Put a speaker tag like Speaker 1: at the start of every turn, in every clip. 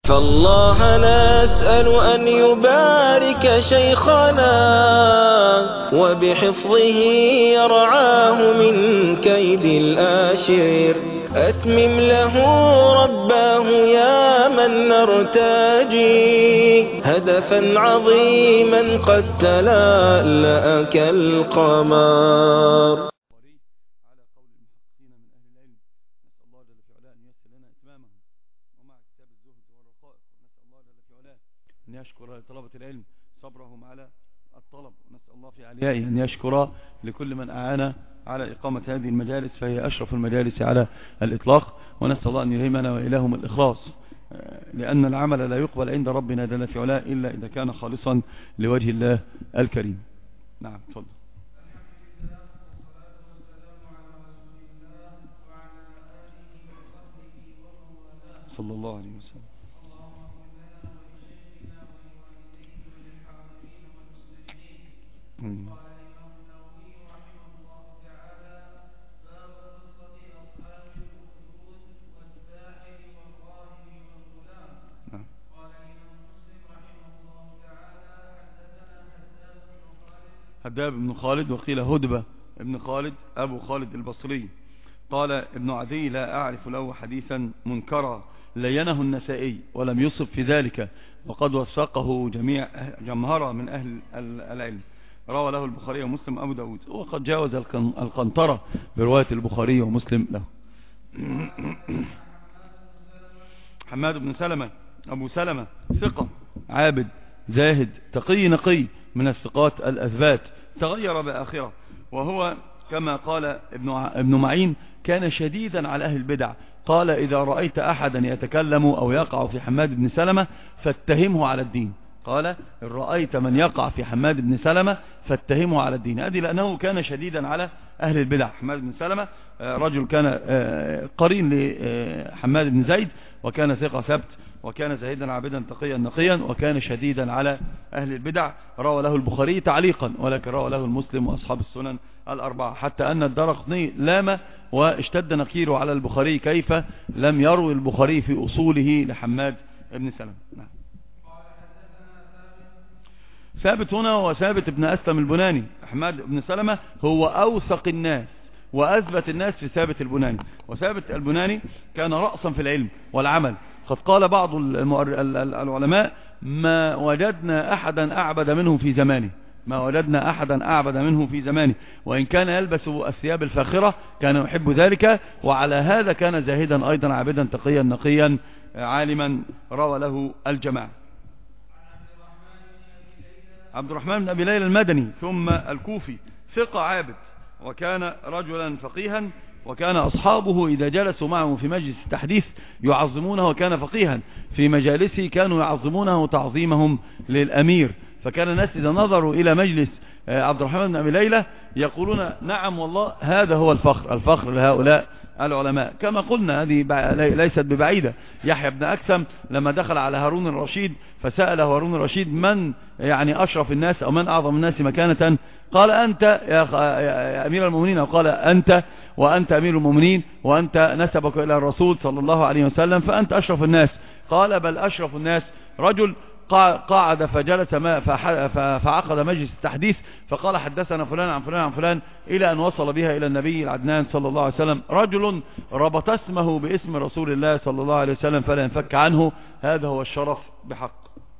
Speaker 1: فالله نسأل أن يبارك شيخنا وبحفظه يرعاه من كيد الآشر. أتمم له رباه يا من نرتجي هدفا عظيما قد تلألأ كالقمر.
Speaker 2: على قول المحققين من أهل العلم، نسأل الله جل في علاه أن ييسر لنا إتمامه ومع كتاب الزهد والرقائق، ونسأل الله جل في علاه أن يشكر لطلبة العلم صبرهم على الطلب، ونسأل الله في عليائه أن يشكر لكل من أعان على إقامة هذه المجالس، فهي أشرف المجالس على الإطلاق، ونسأل الله أن يلهمنا وإلههم الإخلاص، لأن العمل لا يقبل عند ربنا جل في علاه إلا إذا كان خالصا لوجه الله الكريم. نعم، تفضل. صلى الله عليه وسلم. هداب بن خالد، وقيل هدبة بن خالد أبو خالد البصري. قال ابن عدي: لا أعرف له حديثا منكرا لينه النسائي ولم يصب في ذلك، وقد وثقه جمهرة من أهل العلم. روى له البخاري ومسلم أبو داود، وقد جاوز القنطرة برواية البخاري ومسلم له. حماد بن سلمة أبو سلمة ثقة عابد زاهد تقي نقي من الثقات الأثبات، تغير بآخرة، وهو كما قال ابن معين كان شديدا على أهل البدع. قال: إذا رأيت أحدا يتكلم أو يقع في حماد بن سلمة فاتهمه على الدين. قال: إن رأيت من يقع في حماد بن سلمة فاتهمه على الدين. هذه لأنه كان شديدا على أهل البدع. حماد بن سلمة رجل كان قرين لحماد بن زيد، وكان ثقة ثبت، وكان زاهدا عابدا تقيا نقيا، وكان شديدا على أهل البدع. روى له البخاري تعليقا، ولكن روى له المسلم وأصحاب السنن الأربعة، حتى أن الدرقطني لام واشتد نكيره على البخاري كيف لم يروي البخاري في أصوله لحماد بن سلمة. نعم. ثابت هنا هو ثابت ابن أسلم البناني. حماد بن سلمة هو أوثق الناس وأثبت الناس في ثابت البناني، وثابت البناني كان رأسا في العلم والعمل. قد قال بعض العلماء: ما وجدنا أحدا أعبد منه في زمانه، ما وجدنا أحدا أعبد منه في زمانه، وإن كان يلبس الثياب الفاخرة كان يحب ذلك، وعلى هذا كان زاهدا أيضا عابدا تقيا نقيا عالما. روى له الجماعة. عبد الرحمن بن أبي ليلى المدني ثم الكوفي، ثقة عابد، وكان رجلا فقيها، وكان أصحابه إذا جلسوا معه في مجلس التحديث يعظمونه، وكان فقيها في مجالسه كانوا يعظمونه تعظيمهم للأمير. فكان الناس إذا نظروا إلى مجلس عبد الرحمن بن أبي ليلى يقولون: نعم والله هذا هو الفخر لهؤلاء العلماء. كما قلنا هذه ليست ببعيدة. يحيى بن أكثم لما دخل على هارون الرشيد فسأل هارون الرشيد: من يعني أشرف الناس أو من أعظم الناس مكانة؟ قال: أنت يا أمير المؤمنين، وقال: أنت وأنت أمير المؤمنين، وأنت نسبك إلى الرسول صلى الله عليه وسلم، فأنت أشرف الناس. قال: بل أشرف الناس رجل قاعد فجلس فعقد مجلس التحديث فقال: حدثنا فلان عن فلان عن فلان، إلى أن وصل بها إلى النبي العدنان صلى الله عليه وسلم. رجل ربط اسمه باسم رسول الله صلى الله عليه وسلم فلا ينفك عنه. هذا هو الشرف بحق.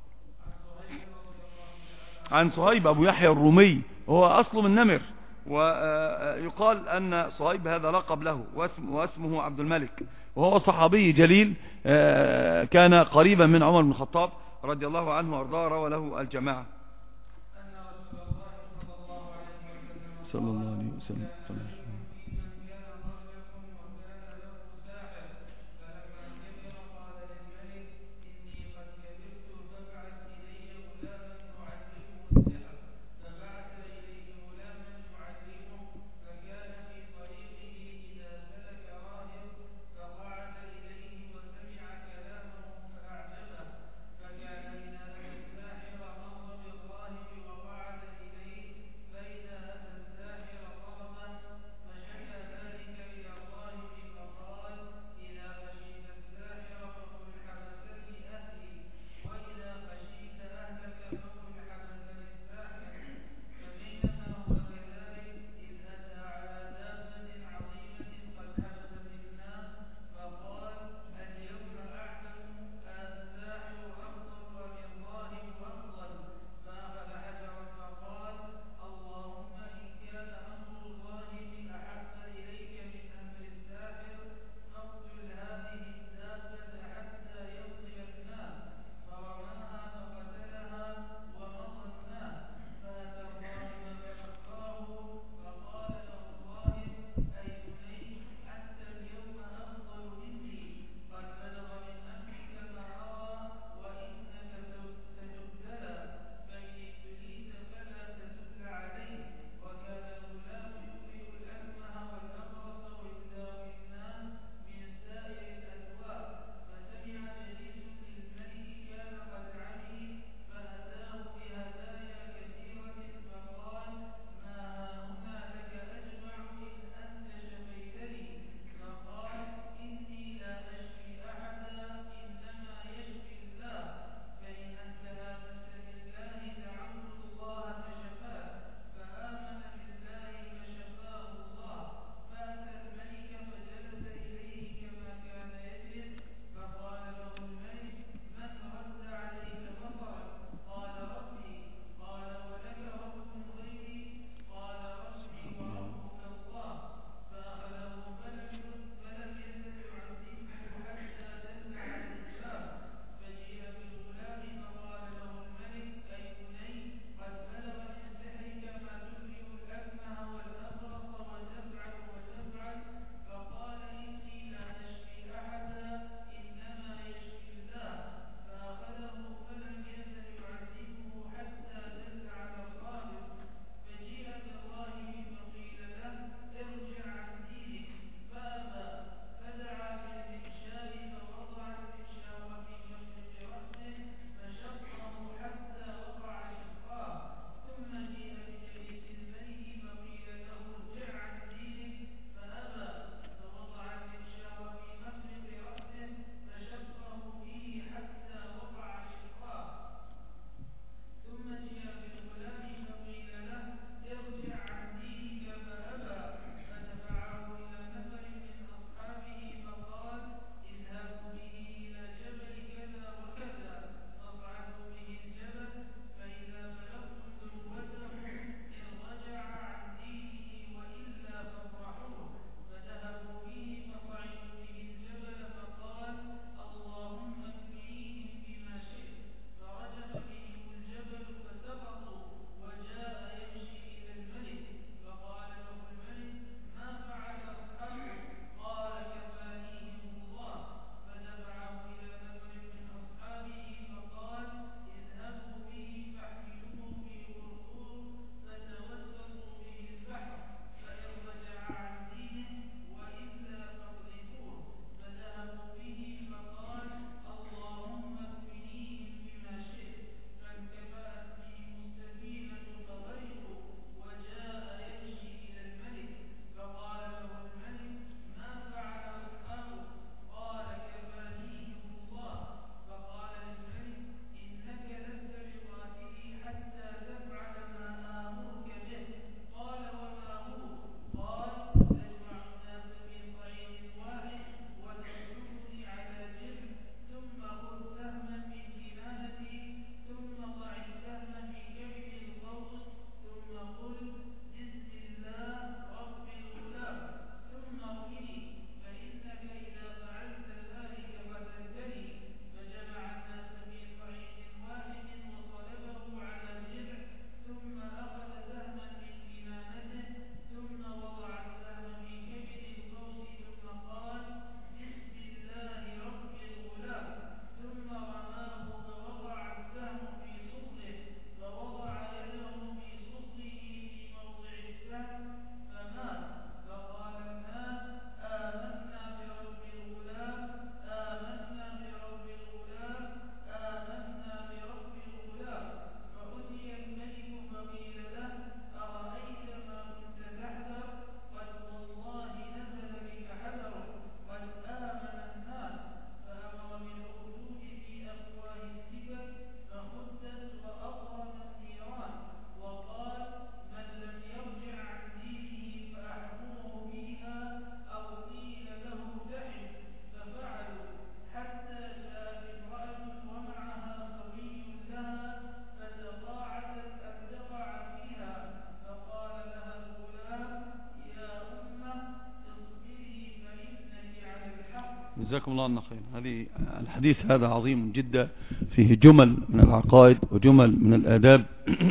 Speaker 2: عن صهيب أبو يحيى الرومي، هو أصله من نمر، ويقال أن صهيب هذا لقب له، واسمه عبد الملك، وهو صحابي جليل كان قريبا من عمر بن الخطاب رضي الله عنه وارضاه. روى له الجماعة. صلى الله عليه وسلم. جزاكم الله عنا خير. هذه الحديث هذا عظيم جدا، فيه جمل من العقائد وجمل من الآداب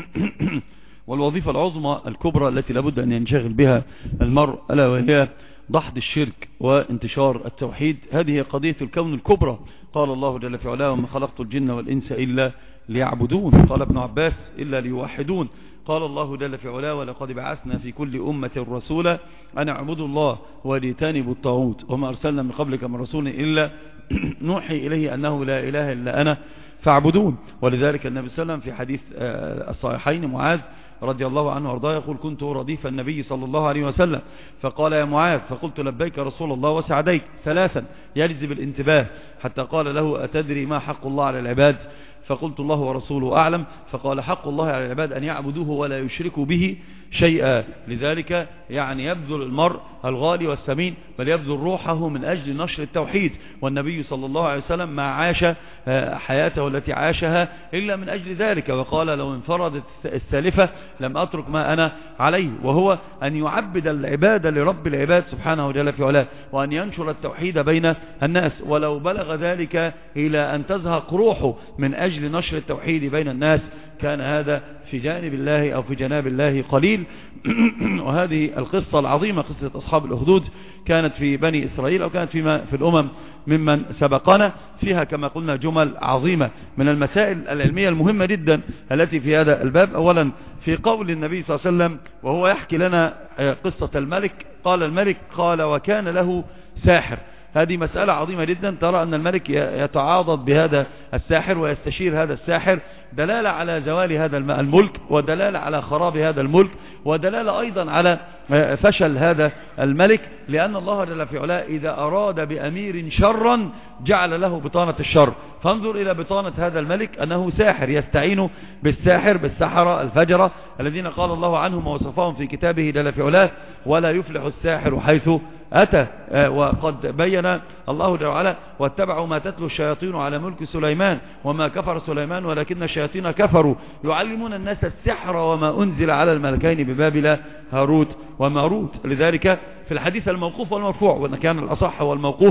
Speaker 2: والوظيفة العظمى الكبرى التي لابد أن ينشغل بها المرء، ألا وهي ضحض الشرك وانتشار التوحيد. هذه قضية الكون الكبرى. قال الله جل في علاه: وما خلقت الجن والإنس إلا ليعبدون. قال ابن عباس: إلا ليوحدون. قال الله جل في علاه: ولقد بعثنا في كل أمة رسولا أن اعبدوا الله واجتنبوا الطاغوت وما أرسلنا من قبلك من رسول إلا نوحي إليه أنه لا إله إلا أنا فاعبدون. ولذلك النبي صلى الله عليه وسلم في حديث الصحيحين معاذ رضي الله عنه وارضاه يقول: كنت رديف النبي صلى الله عليه وسلم فقال: يا معاذ، فقلت: لبيك رسول الله وسعديك. ثلاثا يجذب الانتباه حتى قال له: أتدري ما حق الله على العباد؟ فقلت: الله ورسوله أعلم. فقال: حق الله على العباد أن يعبدوه ولا يشركوا به شيئا. لذلك يعني يبذل المرء الغالي والثمين، بل يبذل روحه من أجل نشر التوحيد. والنبي صلى الله عليه وسلم ما عاش حياته التي عاشها إلا من أجل ذلك، وقال: لو انفردت السالفة لم أترك ما أنا عليه، وهو أن يعبد العباد لرب العباد سبحانه وجل في علاه، وأن ينشر التوحيد بين الناس. ولو بلغ ذلك إلى أن تزهق روحه من أجل نشر التوحيد بين الناس كان هذا في جانب الله أو في جناب الله قليل. وهذه القصة العظيمة قصة أصحاب الأخدود كانت في بني إسرائيل أو كانت في الأمم ممن سبقنا، فيها كما قلنا جمل عظيمة من المسائل العلمية المهمة جدا التي في هذا الباب. أولا في قول النبي صلى الله عليه وسلم وهو يحكي لنا قصة الملك، قال الملك: قال وكان له ساحر. هذه مسألة عظيمة جدا. ترى أن الملك يتعاضد بهذا الساحر ويستشير هذا الساحر، دلالة على زوال هذا الملك، ودلالة على خراب هذا الملك، ودلالة أيضا على فشل هذا الملك، لأن الله جل في علاه إذا أراد بأمير شرا جعل له بطانة الشر. فانظر إلى بطانة هذا الملك أنه ساحر، يستعين بالسحرة الفجرة الذين قال الله عنهم ووصفهم في كتابه جل في علاه: ولا يفلح الساحر حيث أتى. وقد بين الله جل وعلا: واتبعوا ما تتلو الشياطين على ملك سليمان وما كفر سليمان ولكن الشياطين كفروا يعلمون الناس السحر وما أنزل على الملكين ببابل هاروت وماروت. لذلك في الحديث الموقوف والمرفوع، وأن كان الأصح هو الموقوف: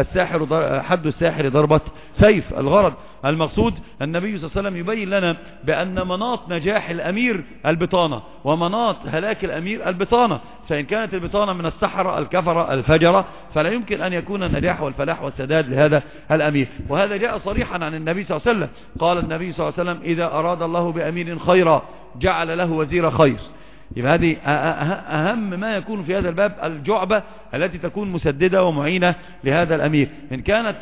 Speaker 2: حد الساحر ضربة سيف. الغرض المقصود النبي صلى الله عليه وسلم يبين لنا بأن مناط نجاح الأمير البطانة، ومناط هلاك الأمير البطانة. فإن كانت البطانة من السحرة الكفرة الفجرة فلا يمكن أن يكون النجاح والفلاح والسداد لهذا الأمير. وهذا جاء صريحا عن النبي صلى الله عليه وسلم. قال النبي صلى الله عليه وسلم: إذا أراد الله بأمير خيرا جعل له وزير خير. يبقى هذه أهم ما يكون في هذا الباب، الجعبة التي تكون مسددة ومعينة لهذا الأمير. إن كانت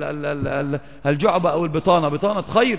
Speaker 2: الجعبة أو البطانة بطانة خير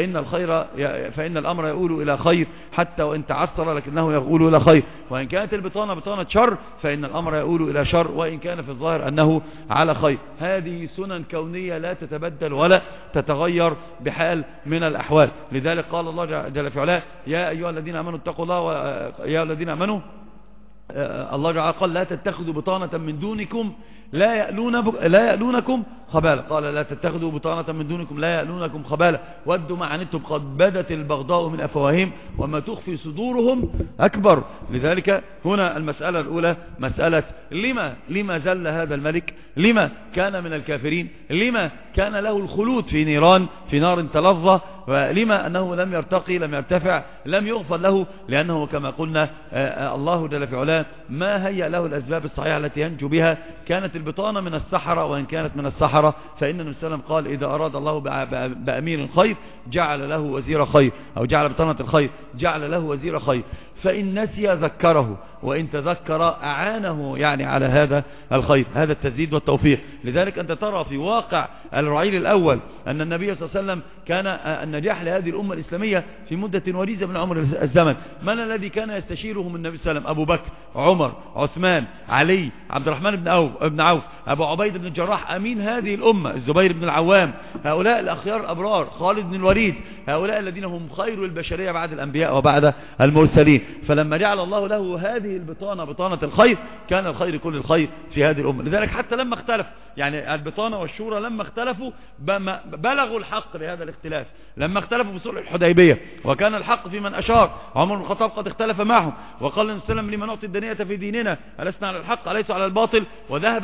Speaker 2: فإن الأمر يقول إلى خير، حتى وإن تعثر لكنه يقول إلى خير. وإن كانت البطانة بطانة شر فإن الأمر يقول إلى شر، وإن كان في الظاهر أنه على خير. هذه سنن كونية لا تتبدل ولا تتغير بحال من الأحوال. لذلك قال الله جل في علاه: يا أيها الذين آمنوا اتقوا الله، يا الذين آمنوا، الله جل قال: لا تتخذوا بطانة من دونكم لا يألونكم خبالا. قال: لا تتخذوا بطانة من دونكم لا يألونكم خبالا ودوا ما عنتم قد بدت البغضاء من أفواههم وما تخفي صدورهم أكبر. لذلك هنا المسألة الأولى مسألة لما زل هذا الملك، لما كان من الكافرين، لما كان له الخلود في نار تلظى، ولما أنه لم يرتقي، لم يرتفع، لم يغفر له، لأنه كما قلنا الله جل في علاه ما هيأ له الأسباب الصحيحة التي ينجو بها. كانت البطانة من السحرة، وإن كانت من السحرة فإن النبي صلى الله عليه وسلم قال: إذا أراد الله بأمير خير جعل له وزير خير، أو جعل بطانة الخير جعل له وزير خير. فإن نسي ذكره، وإن تذكر أعانه يعني على هذا الخير. هذا التزيد والتوفيق. لذلك أنت ترى في واقع الرعيل الأول أن النبي صلى الله عليه وسلم كان النجاح لهذه الأمة الإسلامية في مدة وجيزة من عمر الزمن. من الذي كان يستشيرهم النبي صلى الله عليه وسلم؟ أبو بكر، عمر، عثمان، علي، عبد الرحمن بن عوف، أبو عبيد بن الجراح، أمين هذه الأمة، الزبير بن العوام، هؤلاء الأخيار الأبرار، خالد بن الوليد، هؤلاء الذين هم خير البشرية بعد الأنبياء وبعد المرسلين. فلما جعل الله له هذه البطانة، بطانة الخير، كان الخير كل الخير في هذه الأمة. لذلك حتى لما اختلف، يعني البطانة والشورى لما اختلفوا بلغوا الحق لهذا الاختلاف. لما اختلفوا في صلح الحديبية وكان الحق في من أشار، عمر بن الخطاب قد اختلف معهم وقال النبي صلى الله عليه وسلم: لمن نعطي الدنية في ديننا ألسنا على الحق أليس على الباطل؟ وذهب لأبي بكر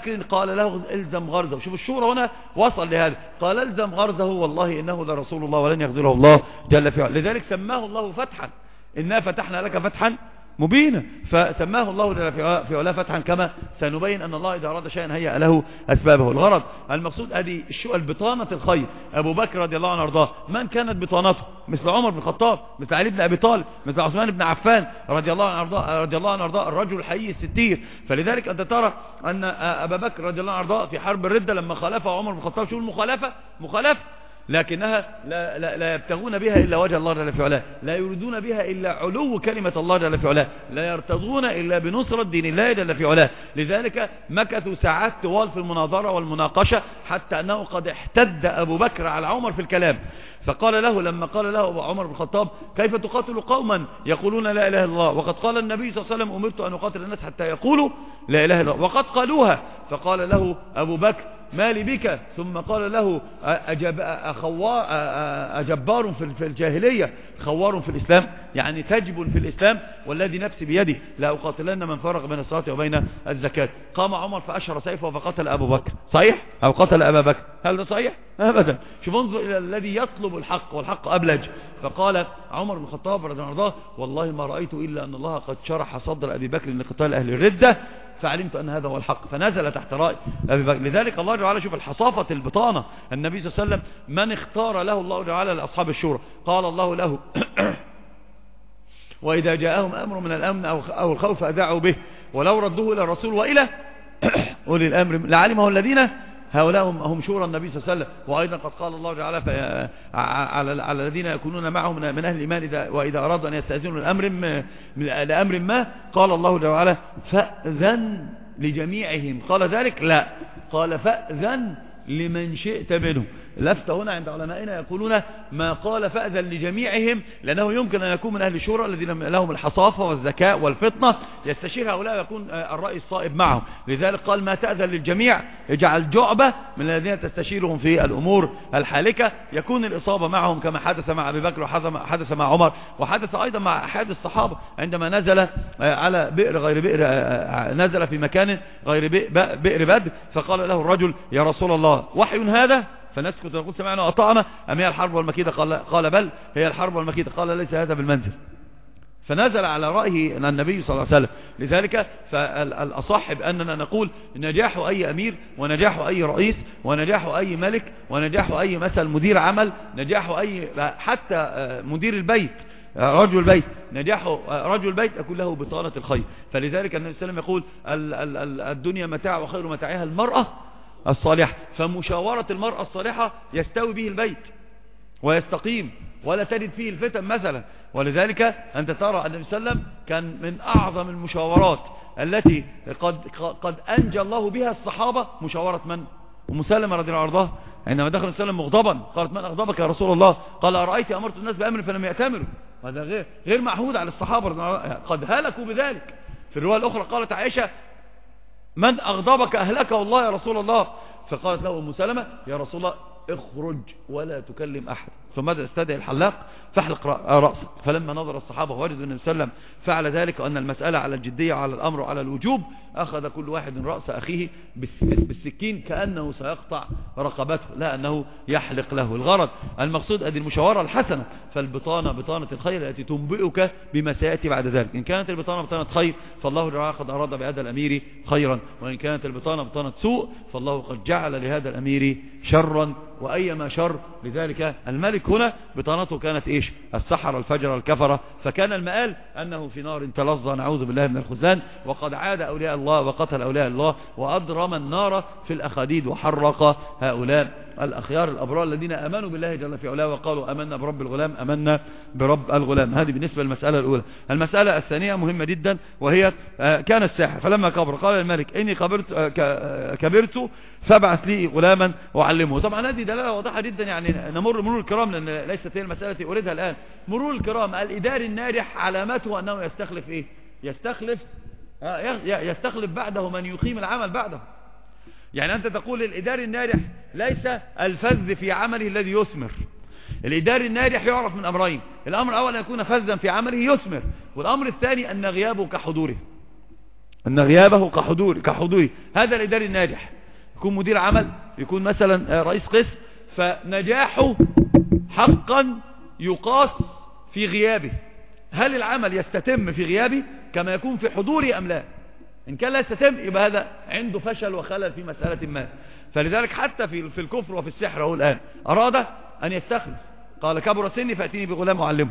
Speaker 2: بكر قال له الزم غرزه. شوف الشورى هنا وصل لهذا، قال الزم غرزه والله إنه لرسول الله ولن يخذله الله جل في علاه. لذلك سماه الله فتحا، إنا فتحنا لك فتحا مبينا، فسماه الله جل في علاه فتحا، كما سنبين أن الله إذا أراد شيئا هيأ له أسبابه. الغرض المقصود هذه البطانة الخير. أبو بكر رضي الله عنه وارضاه من كانت بطانته؟ مثل عمر بن الخطاب، مثل علي بن أبي طالب، مثل عثمان بن عفان رضي الله عنه وارضاه الرجل الحي الستير. فلذلك أنت ترى أن أبا بكر رضي الله عنه وارضاه في حرب الردة لما خالفه عمر بن الخطاب، شو المخالفة؟ مخالفة لكنها لا يبتغون بها إلا وجه الله جل في علاه، لا يريدون بها إلا علو كلمة الله جل في علاه، لا يرتضون إلا بنصرة دين الله جل في علاه. لذلك مكثوا ساعات طوال في المناظرة والمناقشة، حتى أنه قد احتد أبو بكر على عمر في الكلام، فقال له لما قال له عمر بن الخطاب كيف تقاتل قوما يقولون لا إله إلا الله وقد قال النبي صلى الله عليه وسلم أمرت أن أقاتل الناس حتى يقولوا لا إله إلا الله وقد قالوها. فقال له أبو بكر ما لي بك؟ ثم قال له أجبار في الجاهلية خوار في الإسلام، يعني تجب في الإسلام، والذي نفسي بيده لا أقاتلن من فرق بين الصلاة وبين الزكاة. قام عمر فأشهر سيفه فقتل أبو بكر، صحيح؟ أو قتل أبا بكر، هل ده صحيح؟ أبدا. شوف انظر إلى الذي يطلب الحق والحق أبلج. فقال عمر بن الخطاب رضي الله عنه والله ما رأيت إلا أن الله قد شرح صدر أبي بكر لقتال أهل الردة، فعلمت أن هذا هو الحق، فنزل تحت رأي أبي بكر. لذلك الله تعالى شوف الحصافة البطانة. النبي صلى الله عليه وسلم من اختار له الله تعالى لأصحاب الشورى، قال الله له وإذا جاءهم أمر من الأمن أو الخوف أذاعوا به ولو ردوه إلى الرسول وإلى أولي الأمر لعلمه الذين هؤلاء هم شورى النبي صلى الله عليه وسلم. وأيضا قد قال الله تعالى على الذين يكونون معه من أهل الإيمان وإذا أرادوا أن يستأذنوا لأمر ما قال الله تعالى فأذن لجميعهم. قال ذلك؟ لا، قال فأذن لمن شئت منهم. لفت هنا عند علمائنا يقولون ما قال فأذن لجميعهم لأنه يمكن أن يكون من أهل الشورى الذين لهم الحصافة والذكاء والفطنة، يستشير هؤلاء ويكون الرأي الصائب معهم. لذلك قال ما تأذن للجميع اجعل جعبة من الذين تستشيرهم في الأمور الحالكة، يكون الإصابة معهم كما حدث مع أبي بكر وحدث مع عمر، وحدث أيضا مع أحد الصحابة عندما نزل على بئر غير بئر، نزل في مكان غير بئر بدر، فقال له الرجل يا رسول الله وحي هذا؟ فنسكت ونقول سمعنا وأطعنا أم هي الحرب والمكيدة؟ قال بل هي الحرب والمكيدة. قال ليس هذا بالمنزل. فنزل على رأيه النبي صلى الله عليه وسلم. لذلك فالأصح بأننا نقول نجاح أي أمير ونجاح أي رئيس ونجاح أي ملك ونجاح أي مثل مدير عمل، نجاح أي حتى مدير البيت رجل البيت، نجاح رجل البيت يكون له بطانة الخير. فلذلك النبي صلى الله عليه وسلم يقول الدنيا متاع وخير متاعها المرأة الصالحة. فمشاورة المرأة الصالحة يستوي به البيت ويستقيم ولا تجد فيه الفتن مثلا. ولذلك أنت ترى النبي صلى الله عليه وسلم كان من أعظم المشاورات التي قد أنجى الله بها الصحابة مشاورة من؟ أم سلمة رضي الله عنها عندما دخل السلام مغضبا قالت من أغضبك يا رسول الله؟ قال أرأيت أمرت الناس بأمر فلم يأتمروا. هذا غير معهود على الصحابة، قد هلكوا بذلك. في الرواية الأخرى قالت عائشة من أغضبك أهلكه الله يا رسول الله؟ فقالت له أم سلمة يا رسول الله اخرج ولا تكلم أحد. فماذا استدعي الحلاق فاحلق رأسه. فلما نظر الصحابة وجدوا النبي صلى الله عليه وسلم فعل ذلك وأن المسألة على الجدية وعلى الأمر وعلى الوجوب، أخذ كل واحد رأس أخيه بالسكين كأنه سيقطع رقبته، لا أنه يحلق له. الغرض المقصود هذه المشاورة الحسنة. فالبطانة بطانة الخير التي تنبئك بما سيأتي بعد ذلك. إن كانت البطانة بطانة خير فالله تعالى قد أراد بهذا الأمير خيرا، وإن كانت البطانة بطانة سوء فالله قد جعل لهذا الأمير شرا وأيما شر. لذلك الملك هنا بطانته كانت إيش؟ السحر الفجر الكفرة. فكان المآل أنه في نار تلظى نعوذ بالله من الخزان، وقد عاد أولياء الله وقتل أولياء الله وأضرم النار في الأخاديد وحرق هؤلاء الأخيار الأبرار الذين أمنوا بالله جل في علاه وقالوا أمنا برب الغلام أمنا برب الغلام. هذه بالنسبة للمسألة الأولى. المسألة الثانية مهمة جدا وهي كان الساحر فلما كبر قال الملك إني كبرت فابعث لي غلاما وعلمه. طبعا هذه دلالة واضحة جدا، يعني نمر مرور الكرام لأن ليست هي المسألة التي أريدها الآن. مرور الكرام الإداري الناجح علامته أنه يستخلف إيه؟ يستخلف بعده من يقيم العمل بعده. يعني أنت تقول الإداري الناجح ليس الفذ في عمله الذي يثمر. الإداري الناجح يعرف من أمرين: الأمر الأول أن يكون فذا في عمله يثمر، والأمر الثاني أن غيابه كحضوره. أن غيابه كحضوري. هذا الإداري الناجح يكون مدير عمل، يكون مثلا رئيس قسم، فنجاحه حقا يقاس في غيابه. هل العمل يستتم في غيابه كما يكون في حضوري أم لا؟ إن كان لا يستتم يبقى هذا عنده فشل وخلل في مسألة ما. فلذلك حتى في الكفر وفي السحر هو الآن أراد أن يستخلف، قال كبر سني فأتيني بغلام أعلمه،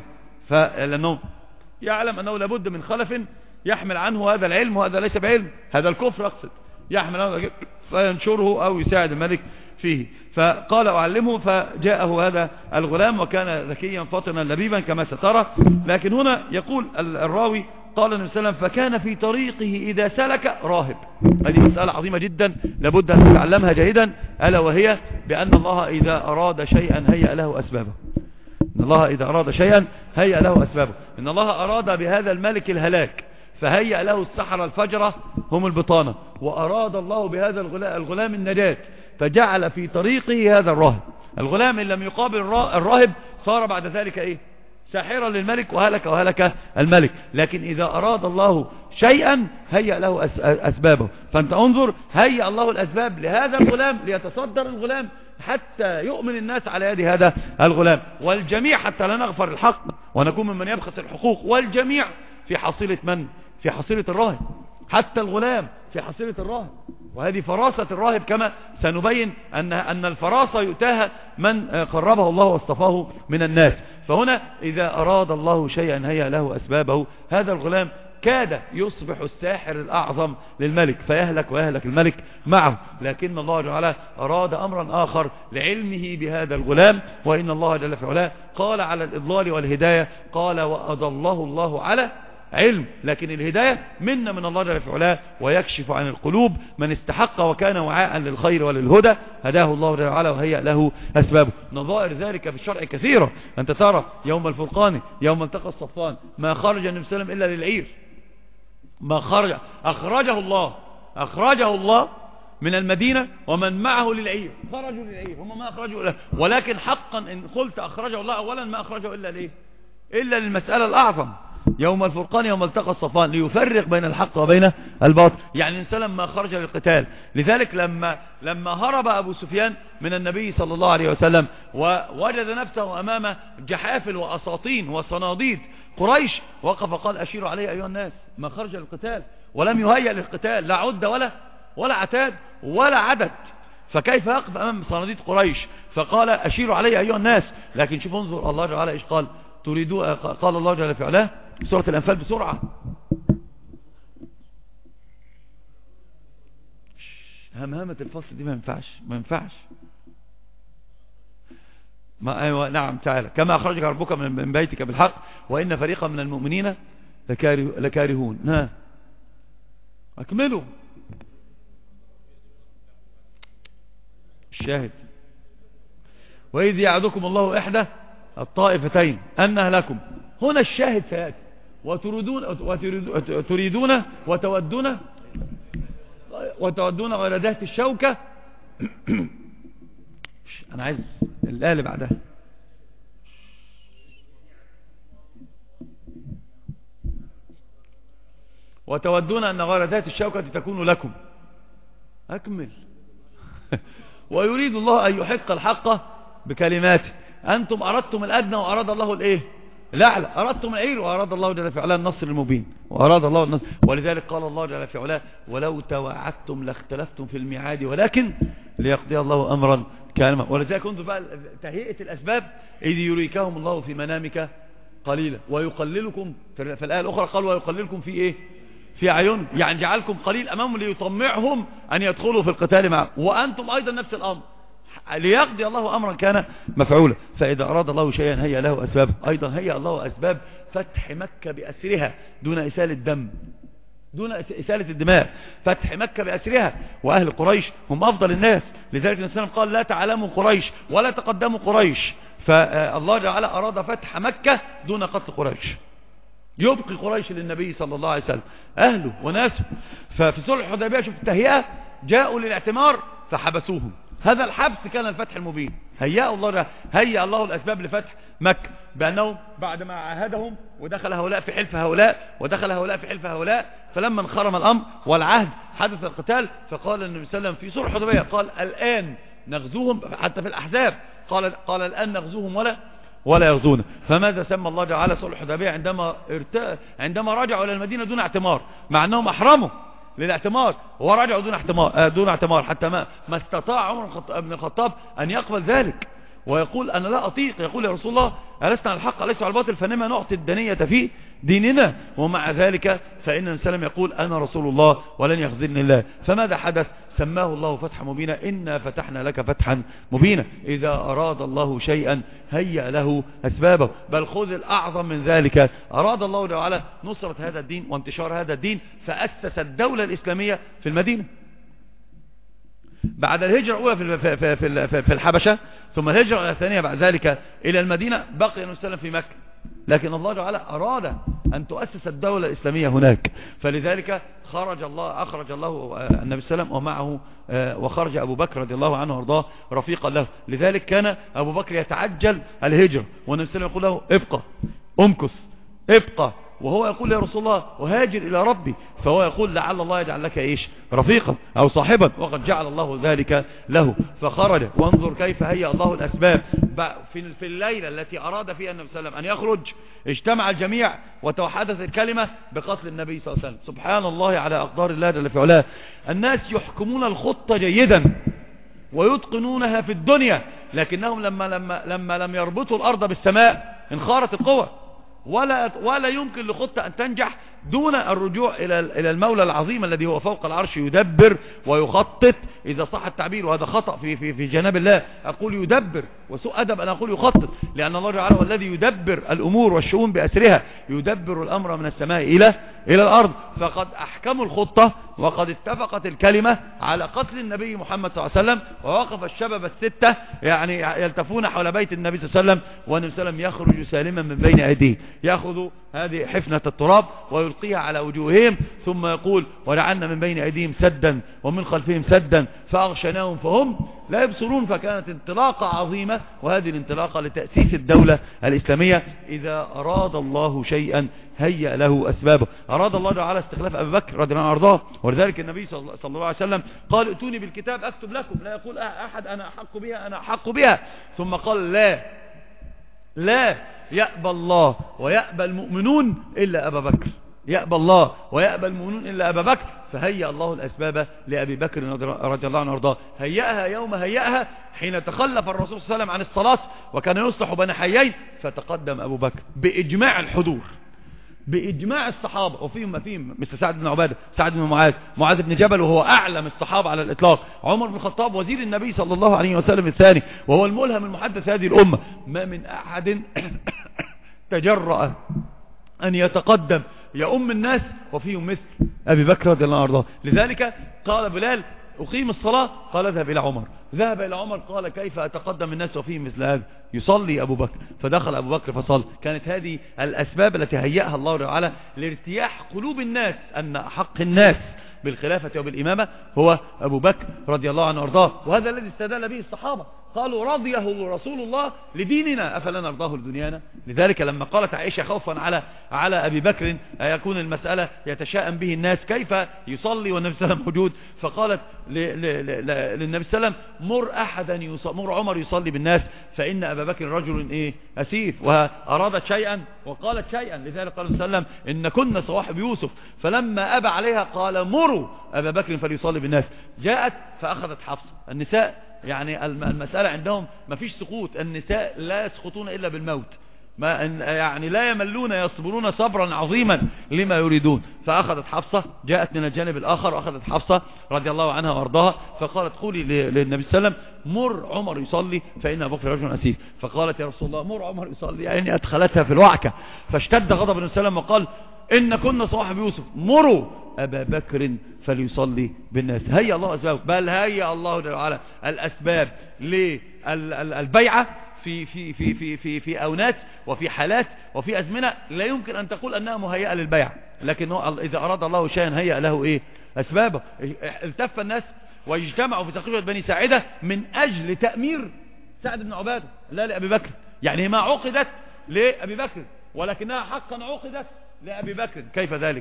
Speaker 2: لأنه يعلم أنه لابد من خلف يحمل عنه هذا العلم، وهذا ليس بعلم، هذا الكفر أقصد، يحمل عنه فينشره أو يساعد الملك فيه. فقال أعلمه، فجاءه هذا الغلام وكان ذكيا فطنا لبيبا كما سترى. لكن هنا يقول الراوي قال النبي صلى الله عليه وسلم فكان في طريقه إذا سلك راهب. هذه مسألة عظيمة جدا لابد أن نتعلمها جيدا، ألا وهي بأن الله إذا أراد شيئا هيأ له أسبابه. إن الله إذا أراد شيئا هيأ له أسبابه. إن الله أراد بهذا الملك الهلاك فهيأ له السحرة الفجرة هم البطانة، وأراد الله بهذا الغلام النجاة فجعل في طريقه هذا الراهب. الغلام إن لم يقابل الراهب صار بعد ذلك إيه؟ ساحرا للملك وهلك الملك. لكن إذا أراد الله شيئا هيأ له أسبابه. فأنت انظر، هيأ الله الأسباب لهذا الغلام ليتصدر الغلام حتى يؤمن الناس على يد هذا الغلام، والجميع حتى لا نغفر الحق ونكون ممن يبخس الحقوق، والجميع في حصيلة من؟ في حصيلة الراهب، حتى الغلام في حصيلة الراهب. وهذه فراسة الراهب كما سنبين أن الفراسة يؤتاها من قربه الله واصطفاه من الناس. فهنا إذا أراد الله شيئا هيأ له أسبابه. هذا الغلام كاد يصبح الساحر الأعظم للملك فيهلك ويهلك الملك معه، لكن الله جل وعلا أراد أمرا آخر لعلمه بهذا الغلام. وإن الله جل في علاه قال على الإضلال والهداية، قال وأضله الله على علم. لكن الهداية منا من الله جل في علاه، ويكشف عن القلوب من استحق وكان وعاء للخير وللهدى هداه الله جل وعلا وهيأ له أسبابه. نظائر ذلك في الشرع كثيرة. أنت ترى يوم الفرقان يوم التقى الصفان ما خرج النبي صلى الله عليه وسلم إلا للعير، ما خرج أخرجه الله من المدينة ومن معه للعير، خرجوا للعير، هم ما أخرجوا له. ولكن حقا إن قلت أخرجه الله أولا ما أخرجه إلا ليه؟ إلا للمسألة الأعظم، يوم الفرقان يوم التقى الصفان، ليفرق بين الحق وبين الباطل. يعني الإنسان ما خرج للقتال. لذلك لما هرب أبو سفيان من النبي صلى الله عليه وسلم ووجد نفسه أمام جحافل وأساطين وصناديد قريش، وقف قال أشيروا علي أيها الناس، ما خرج للقتال ولم يهيأ للقتال، لا عد ولا عتاد ولا عدد، فكيف يقف أمام صناديد قريش؟ فقال أشيروا علي أيها الناس. لكن شوف انظر الله تعالى إيش قال، قال الله جل في علاه سورة الأنفال بسرعة، همهمة الفصل دي ما ينفعش. أيوة نعم تعالى كما أخرجك ربك من بيتك بالحق وإن فريقا من المؤمنين لكارهون. ها أكملوا الشاهد. وإذ يعدكم الله إحدى الطائفتين أنها لكم. هنا الشاهد سيأتي وتريدون وتودون غير ذات الشوكة. أنا عايز الآية اللي بعدها. وتودون أن غير ذات الشوكة تكون لكم. أكمل. ويريد الله أن يحق الحق بكلماته. أنتم أردتم الأدنى وأراد الله الإيه؟ الأعلى. أردتم العير وأراد الله جل في علاه النصر المبين، وأراد الله النصر. ولذلك قال الله جل في علاه ولو تواعدتم لاختلفتم في الميعاد ولكن ليقضي الله أمرا كان. ولذلك انظر بقى تهيئة الأسباب. إذ يريكهم الله في منامك قليلا ويقللكم في الآية الأخرى قال ويقللكم في إيه؟ في عيون، يعني جعلكم قليل أمامهم ليطمعهم أن يدخلوا في القتال معه، وأنتم أيضا نفس الأمر ليقضي الله أمرا كان مفعولا. فإذا أراد الله شيئا هيأ له أسباب. أيضا هيأ الله أسباب فتح مكة بأسرها دون إسالة دم، دون إسالة الدماء. فتح مكة بأسرها، وأهل قريش هم أفضل الناس. لذلك النبي قال لا تعلموا قريش ولا تقدموا قريش. فالله تعالى أراد فتح مكة دون قتل قريش، يبقي قريش للنبي صلى الله عليه وسلم أهله وناسه. ففي صلح الحديبية شوف التهيئة، جاءوا للاعتمار فحبسوهم هذا الحبس كان الفتح المبين. هيأ الله الأسباب لفتح مكة، بأنه بعدما عاهدهم ودخل هؤلاء في حلف هؤلاء ودخل هؤلاء في حلف هؤلاء، فلما انخرم الأمر والعهد حدث القتال، فقال النبي صلى الله عليه وسلم في صلح الحديبية قال الآن نغزوهم. حتى في الأحزاب قال الآن نغزوهم ولا يغزونا. فماذا سمى الله تعالى صلح الحديبية عندما رجعوا إلى المدينة دون اعتمار، مع أنهم أحرموا للاعتمار ورجعوا دون اعتمار حتى ما استطاع عمر بن الخطاب أن يقبل ذلك ويقول أنا لا أطيق. يقول يا رسول الله ألسنا على الحق أليس على الباطل، فنما نعطي الدنية في ديننا. ومع ذلك فإن السلام يقول أنا رسول الله ولن يخذلني الله. فماذا حدث؟ سماه الله فتحا مبينا. إنا فتحنا لك فتحا مبينا. إذا أراد الله شيئا هيأ له أسبابه. بل خذ الأعظم من ذلك، أراد الله تعالى نصرة هذا الدين وانتشار هذا الدين، فأسس الدولة الإسلامية في المدينة بعد الهجرة الأولى في الحبشة، ثم الهجرة الثانية بعد ذلك إلى المدينة. بقي النبي صلى الله عليه وسلم في مكة، لكن الله تعالى أراد أن تؤسس الدولة الإسلامية هناك. فلذلك أخرج الله النبي صلى الله عليه وسلم ومعه وخرج أبو بكر رضي الله عنه وارضاه رفيقا له. لذلك كان أبو بكر يتعجل الهجرة، والنبي صلى الله عليه وسلم يقول له ابقى امكث ابقى، وهو يقول يا رسول الله أهاجر إلى ربي، فهو يقول لعل الله يجعل لك إيش رفيقا أو صاحبا، وقد جعل الله ذلك له. فخرج، وانظر كيف هيأ الله الأسباب. في الليلة التي أراد فيها النبي صلى الله عليه وسلم أن يخرج اجتمع الجميع وتوحدت الكلمة بقتل النبي صلى الله عليه وسلم. سبحان الله على أقدار الله جل في علاه. الناس يحكمون الخطة جيدا ويتقنونها في الدنيا، لكنهم لما لم يربطوا الأرض بالسماء انخارت القوة. ولا يمكن لخطة أن تنجح دون الرجوع إلى المولى العظيم الذي هو فوق العرش يدبر ويخطط، إذا صح التعبير، وهذا خطأ في جناب الله. أقول يدبر، وسوء أدب أن أقول يخطط، لأن الله تعالى هو الذي يدبر الأمور والشؤون بأسرها، يدبر الأمر من السماء إلى الأرض. فقد أحكموا الخطة وقد اتفقت الكلمة على قتل النبي محمد صلى الله عليه وسلم، ووقف الشباب الستة يعني يلتفون حول بيت النبي صلى الله عليه وسلم، والنبي صلى الله عليه وسلم يخرج سالما من بين أيديه، يأخذ هذه حفنة التراب ويلقيها على وجوههم، ثم يقول وجعلنا من بين أيديهم سدا ومن خلفهم سدا فأغشيناهم فهم لا يبصرون. فكانت انطلاقة عظيمة، وهذه الانطلاقة لتأسيس الدولة الإسلامية. إذا أراد الله شيئا هيأ له أسبابه. أراد الله تعالى استخلاف أبي بكر رضي الله عنه وارضاه، ولذلك النبي صلى الله عليه وسلم قال ائتوني بالكتاب أكتب لكم. لا يقول أحد أنا أحق بها ثم قال لا يأبى الله ويأبى المؤمنون إلا أبا بكر، يأبى الله ويأبى المؤمنون إلا أبا بكر. فهيأ الله الأسباب لأبي بكر رضي الله عنه وارضاه. هيأها يوم هيأها حين تخلف الرسول صلى الله عليه وسلم عن الصلاة وكان يصلح بين حيين، فتقدم أبو بكر بإجماع الحضور، بإجماع الصحابة، وفيهم مثل سعد بن عبادة، سعد بن معاذ بن جبل، وهو أعلم الصحابة على الإطلاق، عمر بن الخطاب وزير النبي صلى الله عليه وسلم الثاني، وهو الملهم المحدث هذه الأمة. ما من أحد تجرأ أن يتقدم يؤم الناس وفيهم مثل أبي بكر رضي الله عنه. لذلك قال بلال أقيم الصلاة، قال اذهب إلى عمر. ذهب إلى عمر قال كيف أتقدم الناس وفيهم مثل هذا؟ يصلي أبو بكر، فدخل أبو بكر فصلى. كانت هذه الأسباب التي هيأها الله تعالى لارتياح قلوب الناس أن حق الناس بالخلافة وبالإمامة هو أبو بكر رضي الله عنه وارضاه. وهذا الذي استدل به الصحابة، قالوا رضيه رسول الله لديننا أفلا نرضاه لدنيانا. لذلك لما قالت عائشة خوفا على أبي بكر يكون المسألة يتشاءم به الناس كيف يصلي والنبي صلى الله عليه وسلم موجود، فقالت للنبي صلى الله عليه وسلم مر عمر يصلي بالناس فإن أبا بكر رجل أسيف، وأرادت شيئا وقالت شيئا. لذلك قال صلى الله عليه وسلم إن كنا صواحب يوسف، فلما أبى عليها قال مروا أبا بكر فليصلي بالناس. جاءت فأخذت حفصة. النساء يعني المسألة عندهم ما فيش سقوط، النساء لا يسقطون إلا بالموت، يعني لا يملون، يصبرون صبرا عظيما لما يريدون. فأخذت حفصة، جاءت من الجانب الآخر وأخذت حفصة رضي الله عنها وارضاها، فقالت قولي للنبي صلى الله عليه وسلم مر عمر يصلي فإن أبو بكر رجل أسيف. فقالت يا رسول الله مر عمر يصلي، يعني أدخلتها في الوعكة. فاشتد غضب النبي صلى الله عليه وسلم وقال إن كنا صواحب يوسف مروا أبا بكر فليصلي بالناس. هيا الله أسباب، بل هيا الله تعالى الأسباب للبيعة في أونات وفي حالات وفي أزمنة لا يمكن أن تقول أنها مهيئة للبيعة، لكن إذا أراد الله شيئا هيأ له إيه أسبابه. التف الناس واجتمعوا في سقيفة بني ساعدة من أجل تأمير سعد بن عبادة لا لأبي بكر. يعني ما عقدت لأبي بكر ولكنها حقا عقدت لأبي بكر. كيف ذلك؟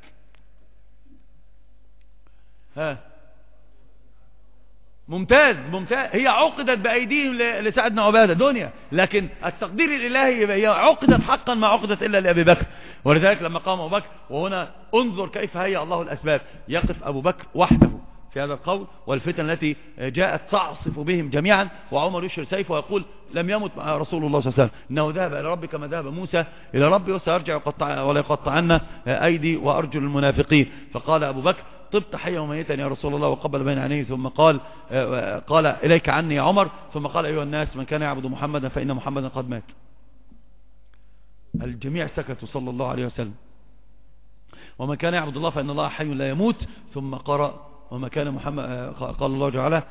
Speaker 2: ممتاز. هي عقدت بأيديهم لسعد بن عبادة دنيا، لكن التقدير الإلهي هي عقدت حقا ما عقدت إلا لأبي بكر. ولذلك لما قام أبو بكر، وهنا انظر كيف هيأ الله الأسباب، يقف أبو بكر وحده في هذا القول والفتن التي جاءت تعصف بهم جميعا، وعمر يشير سيفه ويقول لم يمت رسول الله صلى الله عليه وسلم، إنه ذهب إلى ربي كما ذهب موسى إلى ربي وسيرجع ولا يقطعن أيدي وأرجل المنافقين. فقال أبو بكر طبت حيا وميتا يا رسول الله، وقبل بين عينيه، ثم قال إليك عني يا عمر، ثم قال أيها الناس من كان يعبد محمدا فإن محمدا قد مات. الجميع سكتوا صلى الله عليه وسلم. ومن كان يعبد الله فإن الله حي لا يموت، ثم قرأ وما كان محمد، قال الله تعالى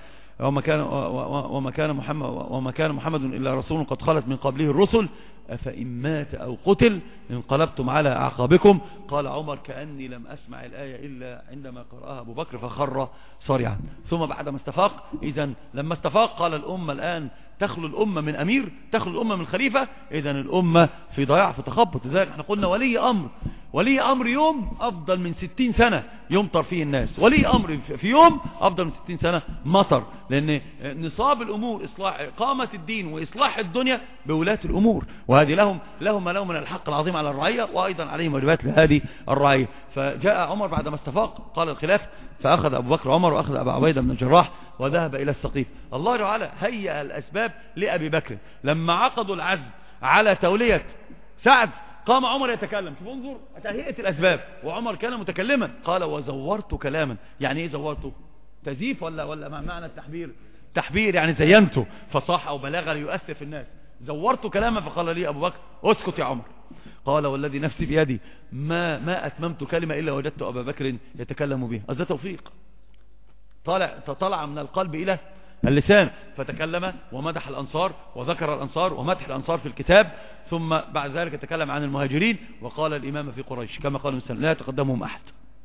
Speaker 2: وما كان محمد إلا رسول قد خلت من قبله الرسل أفإن مات أو قتل انقلبتم على أعقابكم. قال عمر كأني لم أسمع الآية إلا عندما قرأها أبو بكر فخر صريعا. ثم بعدما استفاق، إذن لما استفاق قال الأمة الآن تخلو الأمة من أمير، تخلو الأمة من خليفة، إذن الأمة في ضياع، في تخبط. لذلك احنا قلنا ولي أمر يوم أفضل من 60 سنة يمطر فيه الناس. ولي أمر في يوم أفضل من 60 سنة مطر، لأن نصاب الأمور إصلاح إقامة الدين وإصلاح الدنيا بولاة الأمور، وهذه لهم من الحق العظيم على الرعية، وأيضا عليهم واجبات لهذه الرعية. فجاء عمر بعدما استفاق قال الخلاف، فأخذ أبو بكر عمر وأخذ أبا عبيدة بن الجراح وذهب إلى السقيف. الله تعالى هيأ الأسباب لأبي بكر. لما عقدوا العزم على تولية سعد قام عمر يتكلم. شوف انظر تهيئة الأسباب، وعمر كان متكلما. قال وزورت كلاما. يعني ايه زورته؟ تزييف ولا معنى التحبير؟ تحبير يعني زينته فصاحة وبلاغة ليؤثر في الناس. زورت كلاما. فقال لي أبو بكر اسكت يا عمر. قال والذي نفسي بيدي ما أتممت كلمة إلا وجدت أبا بكر يتكلم بها. هذا توفيق طلع من القلب إلى اللسان، فتكلم ومدح الأنصار وذكر الأنصار ومدح الأنصار في الكتاب، ثم بعد ذلك تكلم عن المهاجرين وقال الإمام في قريش كما قال الإنسان لا يتقدمهم أحد.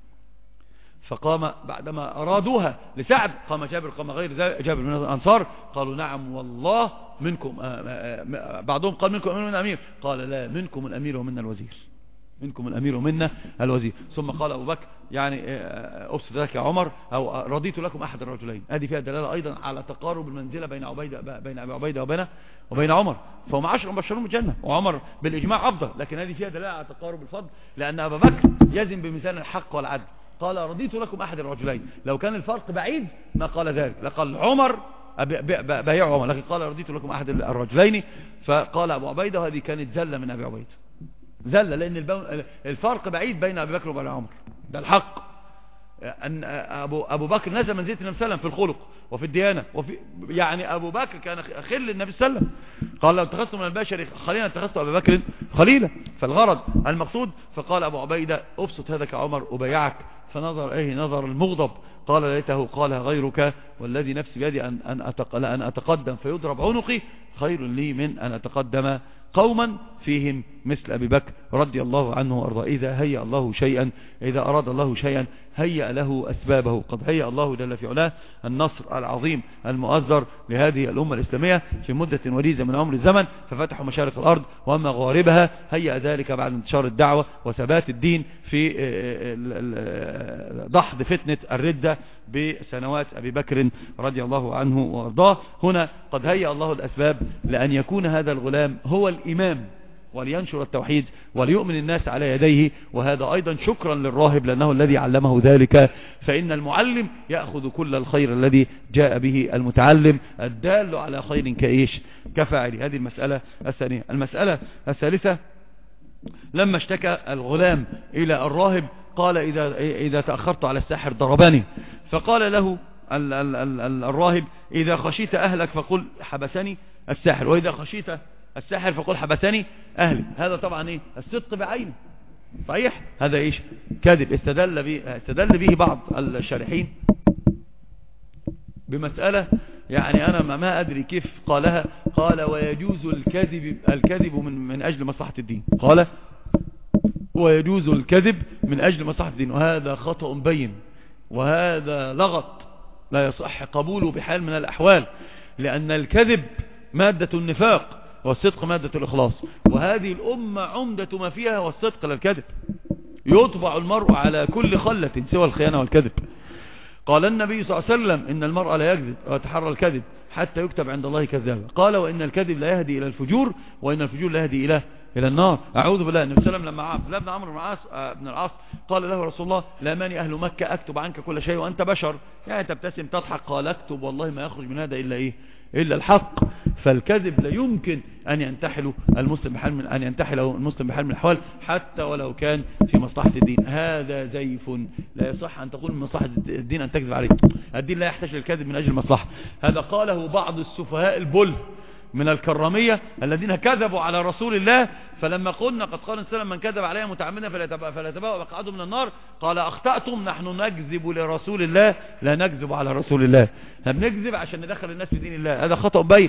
Speaker 2: فقام بعدما أرادوها لسعد قام جابر، قام غير جابر من الأنصار، قالوا نعم والله منكم، بعضهم قال منكم أمير ومنا أمير، قال لا منكم الأمير ومنا الوزير، منكم الأمير ومنا الوزير. ثم قال أبو بكر يعني أفسد ذلك يا عمر أو رضيت لكم أحد الرجلين. هذه فيها دلالة أيضا على تقارب المنزلة بين أبي عبيدة وبين عمر، فهم 10 مبشرون بالجنة، وعمر بالإجماع أفضل، لكن هذه فيها دلالة على تقارب الفضل، لأن أبا بكر يزن بميزان الحق والعدل. قال رضيت لكم أحد الرجلين. لو كان الفرق بعيد ما قال ذلك، لقال عمر بايع عمر، لكن قال رضيت لكم أحد الرجلين. فقال أبو عبيدة، وهذه كانت زلة من أبي عبيدة، زلة، لأن الفرق بعيد بين أبي بكر وبين عمر، ده الحق. أن أبو بكر نزل منزلة النبي صلى الله عليه وسلم في الخلق وفي الديانة يعني أبو بكر كان خل النبي صلى الله عليه وسلم. قال لو اتخذتم من البشر خليلا اتخذت أبي بكر خليلا. فالغرض المقصود. فقال أبو عبيدة أبسط هذا كعمر أبيعك. فنظر نظر المغضب، قال ليته قالها غيرك والذي نفسي بيدي أن أتقدم فيضرب عنقي خير لي من أن أتقدم قوما فيهم مثل أبي بكر رضي الله عنه وأرضاه. إذا أراد الله شيئا هيأ له أسبابه. قد هيأ الله جل في علاه النصر العظيم المؤزر لهذه الأمة الإسلامية في مدة وليزة من عمر الزمن، ففتحوا مشارق الأرض وأما غاربها. هيأ ذلك بعد انتشار الدعوة وثبات الدين في دحض فتنة الردة بسنوات أبي بكر رضي الله عنه وأرضاه. هنا قد هيأ الله الأسباب لأن يكون هذا الغلام هو الإمام ولينشر التوحيد وليؤمن الناس على يديه، وهذا أيضا شكرا للراهب لأنه الذي علمه ذلك. فإن المعلم يأخذ كل الخير الذي جاء به المتعلم، الدال على خير كفاعل. هذه المسألة الثانية. المسألة الثالثة، لما اشتكى الغلام إلى الراهب قال إذا تأخرت على الساحر ضربني. فقال له الراهب إذا خشيت أهلك فقل حبسني الساحر، وإذا خشيت الساحر فقل حبسني أهلي. هذا طبعا الصدق بعينه صحيح، هذا كذب. استدل به بعض الشارحين بمسألة يعني أنا ما أدري كيف قالها. قال ويجوز الكذب من أجل مصلحة الدين. قال ويجوز الكذب من أجل مصلحة الدين، وهذا خطأ بين، وهذا لغط لا يصح قبوله بحال من الأحوال، لأن الكذب مادة النفاق والصدق مادة الإخلاص، وهذه الأمة عمدة ما فيها والصدق للكذب. يطبع المرء على كل خلة سوى الخيانة والكذب. قال النبي صلى الله عليه وسلم إن المرء لا يكذب ويتحرى الكذب حتى يكتب عند الله كذابا. قال وإن الكذب لا يهدي إلى الفجور وإن الفجور لا يهدي إلى النار. أعوذ بالله. النبي صلى الله عليه وسلم لما عبد الله بن عمرو بن العاص قال له رسول الله لا ماني أهل مكة أكتب عنك كل شيء وأنت بشر، يعني تبتسم تضحك. قال اكتب والله ما يخرج من هذا إلا إلا الحق. فالكذب لا يمكن أن ينتحله المسلم بحال من الأحوال حتى ولو كان في مصلحة الدين. هذا زيف، لا يصح أن تقول من مصلحة الدين أن تكذب عليه. الدين لا يحتاج للكذب من أجل المصلحة. هذا قاله بعض السفهاء البل من الكرامية الذين كذبوا على رسول الله، فلما قلنا قد قال السلام من كذب عليه متعمدا فلا يتبوأ مقعده من النار، قال أخطأتم، نحن نكذب لرسول الله لا نكذب على رسول الله. بنكذب عشان ندخل الناس في دين الله، هذا خطأ بين.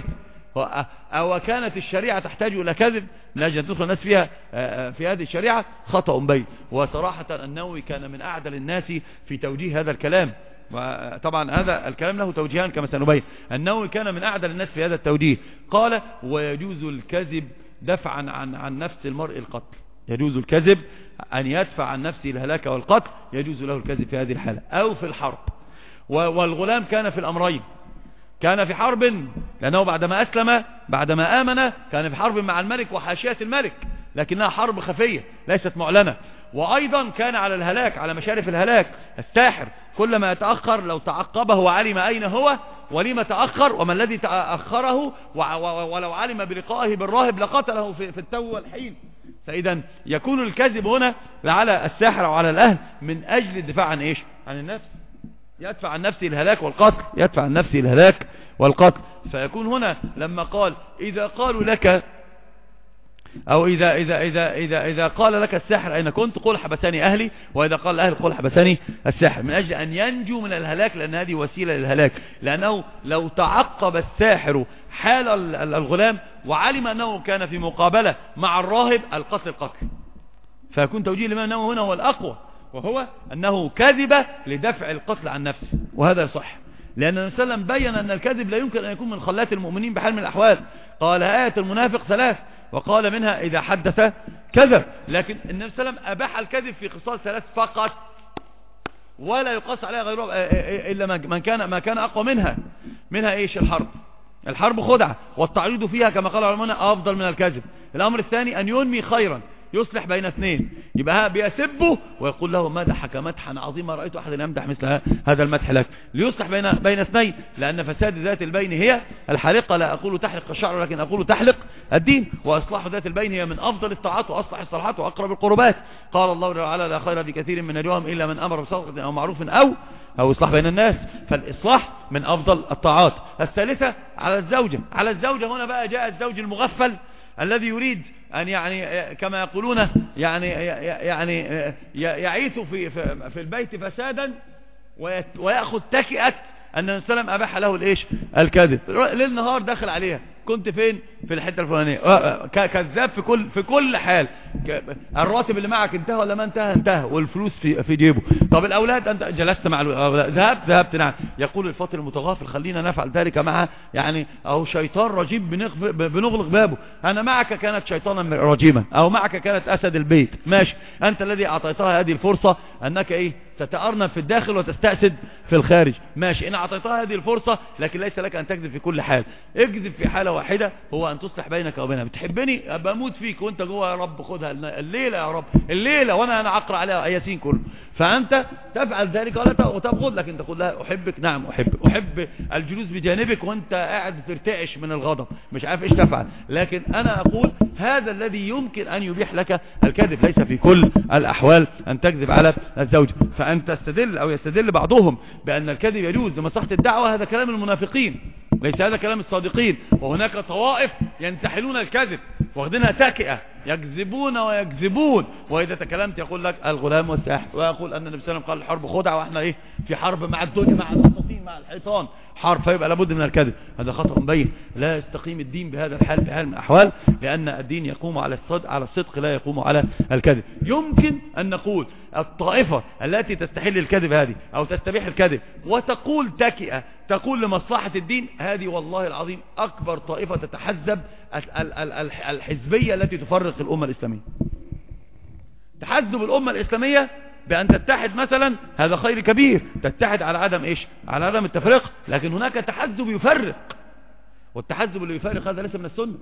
Speaker 2: أو كانت الشريعة تحتاج إلى كذب من أجل أن تدخل الناس فيها في هذه الشريعة، خطأ بين. وصراحة النووي كان من أعدل الناس في توجيه هذا الكلام، وطبعا هذا الكلام له توجيهان كما سنبين. النووي كان من أعدل الناس في هذا التوجيه. قال ويجوز الكذب دفعا عن نفس المرء القتل. يجوز الكذب أن يدفع عن نفسه الهلاك والقتل، يجوز له الكذب في هذه الحالة أو في الحرب. والغلام كان في الأمرين، كان في حرب لأنه بعدما أسلم بعدما آمن كان في حرب مع الملك وحاشية الملك، لكنها حرب خفية ليست معلنة. وأيضا كان على الهلاك، على مشارف الهلاك. الساحر كلما يتأخر لو تعقبه وعلم أين هو ولما تأخر وما الذي تأخره، ولو علم بلقائه بالراهب لقتله في التو والحين. فإذا يكون الكذب هنا على الساحر وعلى الأهل من أجل الدفاع عن إيش؟ عن النفس. يدفع عن نفسه الهلاك والقتل، يدفع عن نفسه الهلاك والقتل. فيكون هنا لما قال إذا قالوا لك أو إذا قال لك الساحر أين كنت قل حبسني أهلي، وإذا قال الأهل قل حبسني الساحر، من أجل أن ينجو من الهلاك، لأن هذه وسيلة للهلاك. لأنه لو تعقب الساحر حال الغلام وعلم أنه كان في مقابلة مع الراهب القتل. فيكون توجيه الإمام النووي هنا هو الأقوى، وهو أنه كذب لدفع القتل عن نفسه، وهذا يصح. لأن النبي صلى الله عليه وسلم بين أن الكذب لا يمكن أن يكون من خلات المؤمنين بحال من الأحوال. قال آية المنافق 3، وقال منها إذا حدث كذب. لكن النبي صلى الله عليه وسلم أباح الكذب في خصال 3 فقط، ولا يقاس عليها غيره إلا ما كان أقوى منها إيش؟ الحرب خدعة، والتعريض فيها كما قال العلماء أفضل من الكذب. الأمر الثاني أن ينمي خيرا، يصلح بين اثنين، يبقى بيسبه ويقول له مدحك مدحا عظيما رأيت أحد يمدح مثل هذا المدح لك، ليصلح بين اثنين. لأن فساد ذات البين هي الحالقة، لا أقول تحلق الشعر لكن أقول تحلق الدين. وإصلاح ذات البين هي من أفضل الطاعات وأصلح الصلاحات وأقرب القربات. قال الله تعالى لا خير في كثير من نجواهم إلا من أمر بصدقة أو معروف أو إصلاح بين الناس. فالإصلاح من أفضل الطاعات. الثالثة على الزوجة هنا بقى جاء الزوج المغفل الذي يريد أن يعني كما يقولون يعني يعيث في البيت فسادا ويأخذ تكئة أن النبي صلى الله عليه وسلم أباح له الإيش؟ الكذب. ليل نهار داخل عليها، كنت فين؟ في الحتة الفلانية. كذاب في كل حال. الراتب اللي معك انتهى ولا ما انتهى؟ والفلوس في جيبه. طب الأولاد أنت جلست مع الأولاد؟ ذهبت نعم. يقول الفاطر المتغافل خلينا نفعل ذلك مع يعني أو شيطان رجيم بنغلق بابه. أنا معك كانت شيطانا رجيما، أو معك كانت أسد البيت، ماشي. أنت الذي أعطيتها هذه الفرصة أنك إيه؟ تتأرنب في الداخل وتستأسد في الخارج، ماشي. إن أعطيتها هذه الفرصة، لكن ليس لك أن تكذب في كل حال. اكذب في حالة واحدة، هو أن تصلح بينك وبينها. بتحبني بموت فيك وانت جوه، يا رب خدها الليلة يا رب، الليلة وانا أقرأ عليها آياتين كله. فأنت تفعل ذلك ولا وتبغض، لكن تقول لها أحبك، نعم أحب الجلوس بجانبك وانت قاعد ترتعش من الغضب مش عارف ايش تفعل. لكن أنا أقول هذا الذي يمكن أن يبيح لك الكذب، ليس في كل الأحوال أن تكذب على الزوج. فأنت تستدل أو يستدل بعضهم بأن الكذب يجوز لمصلحة الدعوة، هذا كلام المنافقين ليس هذا كلام الصادقين. وهناك طوائف ينتحلون الكذب واخدينها تاكئة، يكذبون ويكذبون. وإذا تكلمت يقول لك الغلام والساحر، ويقول أن النبي صلى الله عليه وسلم قال الحرب خدعة، وإحنا إيه؟ في حرب مع الدنيا مع الأساطين مع الحيطان حار، فيبقى لابد من الكذب. هذا خطأ مبين. لا يستقيم الدين بهذا الحال بحال من الأحوال، لأن الدين يقوم على الصدق لا يقوم على الكذب. يمكن أن نقول الطائفة التي تستحل الكذب هذه أو تستبيح الكذب وتقول تكئة تقول لمصلحة الدين، هذه والله العظيم أكبر طائفة تتحزب الحزبية التي تفرق الأمة الإسلامية. تحزب الأمة الإسلامية بأن تتحد مثلا، هذا خير كبير، تتحد على عدم إيش؟ على عدم التفرقة. لكن هناك تحزب يفرق، والتحزب اللي يفرق هذا ليس من السنة.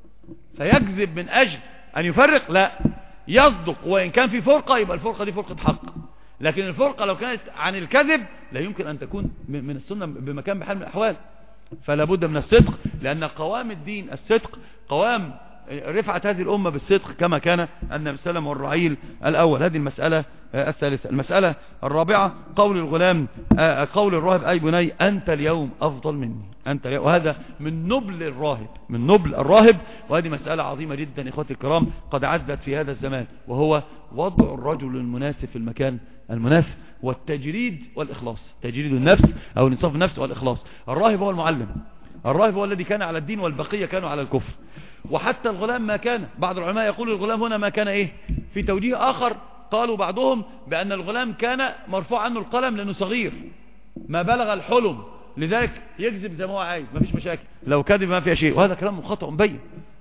Speaker 2: فيكذب من أجل أن يفرق؟ لا، يصدق، وإن كان في فرقة يبقى الفرقة دي فرقة حق. لكن الفرقة لو كانت عن الكذب لا يمكن أن تكون من السنة بمكان بحال من الأحوال. فلا بد من الصدق، لأن قوام الدين الصدق، قوام رفعة هذه الأمة بالصدق كما كان النبي صلى الله عليه وسلم والرعيل الأول. هذه المسألة الثالثة. المسألة الرابعة قول الغلام، قول الراهب: أي بني أنت اليوم أفضل مني، أنت اليوم. وهذا من نبل الراهب، من نبل الراهب. وهذه مسألة عظيمة جدا إخوتي الكرام قد عزت في هذا الزمان، وهو وضع الرجل المناسب في المكان المناسب، والتجريد والإخلاص، تجريد النفس أو انصاف النفس والإخلاص. الراهب هو المعلم، الراهب هو الذي كان على الدين والبقية كانوا على الكفر. وحتى الغلام ما كان، بعض العلماء يقول الغلام هنا ما كان إيه، في توجيه آخر قالوا بعضهم بأن الغلام كان مرفوع عنه القلم لأنه صغير ما بلغ الحلم، لذلك يكذب زي ما هو عايز، ما فيش مشاكل، لو كذب ما فيها شيء. وهذا كلام خطأ مبين.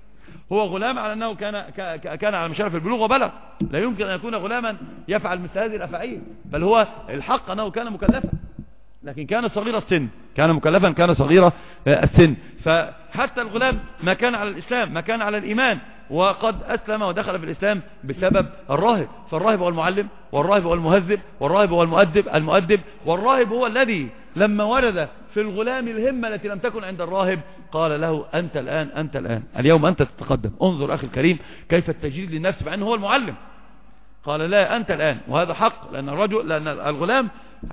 Speaker 2: هو غلام على أنه كان على مشارف البلوغ وبلغ، لا يمكن أن يكون غلاما يفعل مثل هذه الأفعال، بل هو الحق أنه كان مكلفا، لكن كان صغير السن، كان مكلفا، كان صغير السن. فحتى الغلام ما كان على الإسلام، ما كان على الإيمان، وقد أسلم ودخل في الإسلام بسبب الراهب. فالراهب هو المعلم، والراهب هو المهذب، والراهب هو المؤدب. والراهب هو الذي لما ورد في الغلام الهمة التي لم تكن عند الراهب قال له: أنت الآن، أنت الآن، اليوم أنت تتقدم. انظر أخي الكريم كيف التجريد للنفس مع أنه هو المعلم. قال: لا، أنت الآن. وهذا حق، لأن الغلام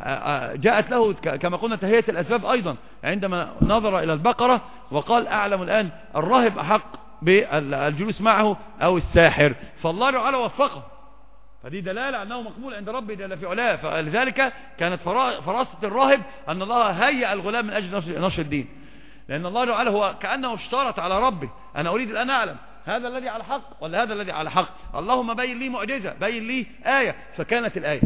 Speaker 2: جاءت له كما قلنا تهيئة الأسباب أيضا عندما نظر إلى البقرة وقال: أعلم الآن الراهب أحق بالجلوس معه أو الساحر. فالله تعالى وفقه، فدي دلالة أنه مقبول عند ربه جل في علاه. فلذلك كانت فراسة الراهب أن الله هيأ الغلام من أجل نشر الدين، لأن الله تعالى هو كأنه اشترط على ربه: أنا أريد الآن أعلم هذا الذي على حق ولا هذا الذي على حق، اللهم بين لي معجزة، بين لي آية. فكانت الآية،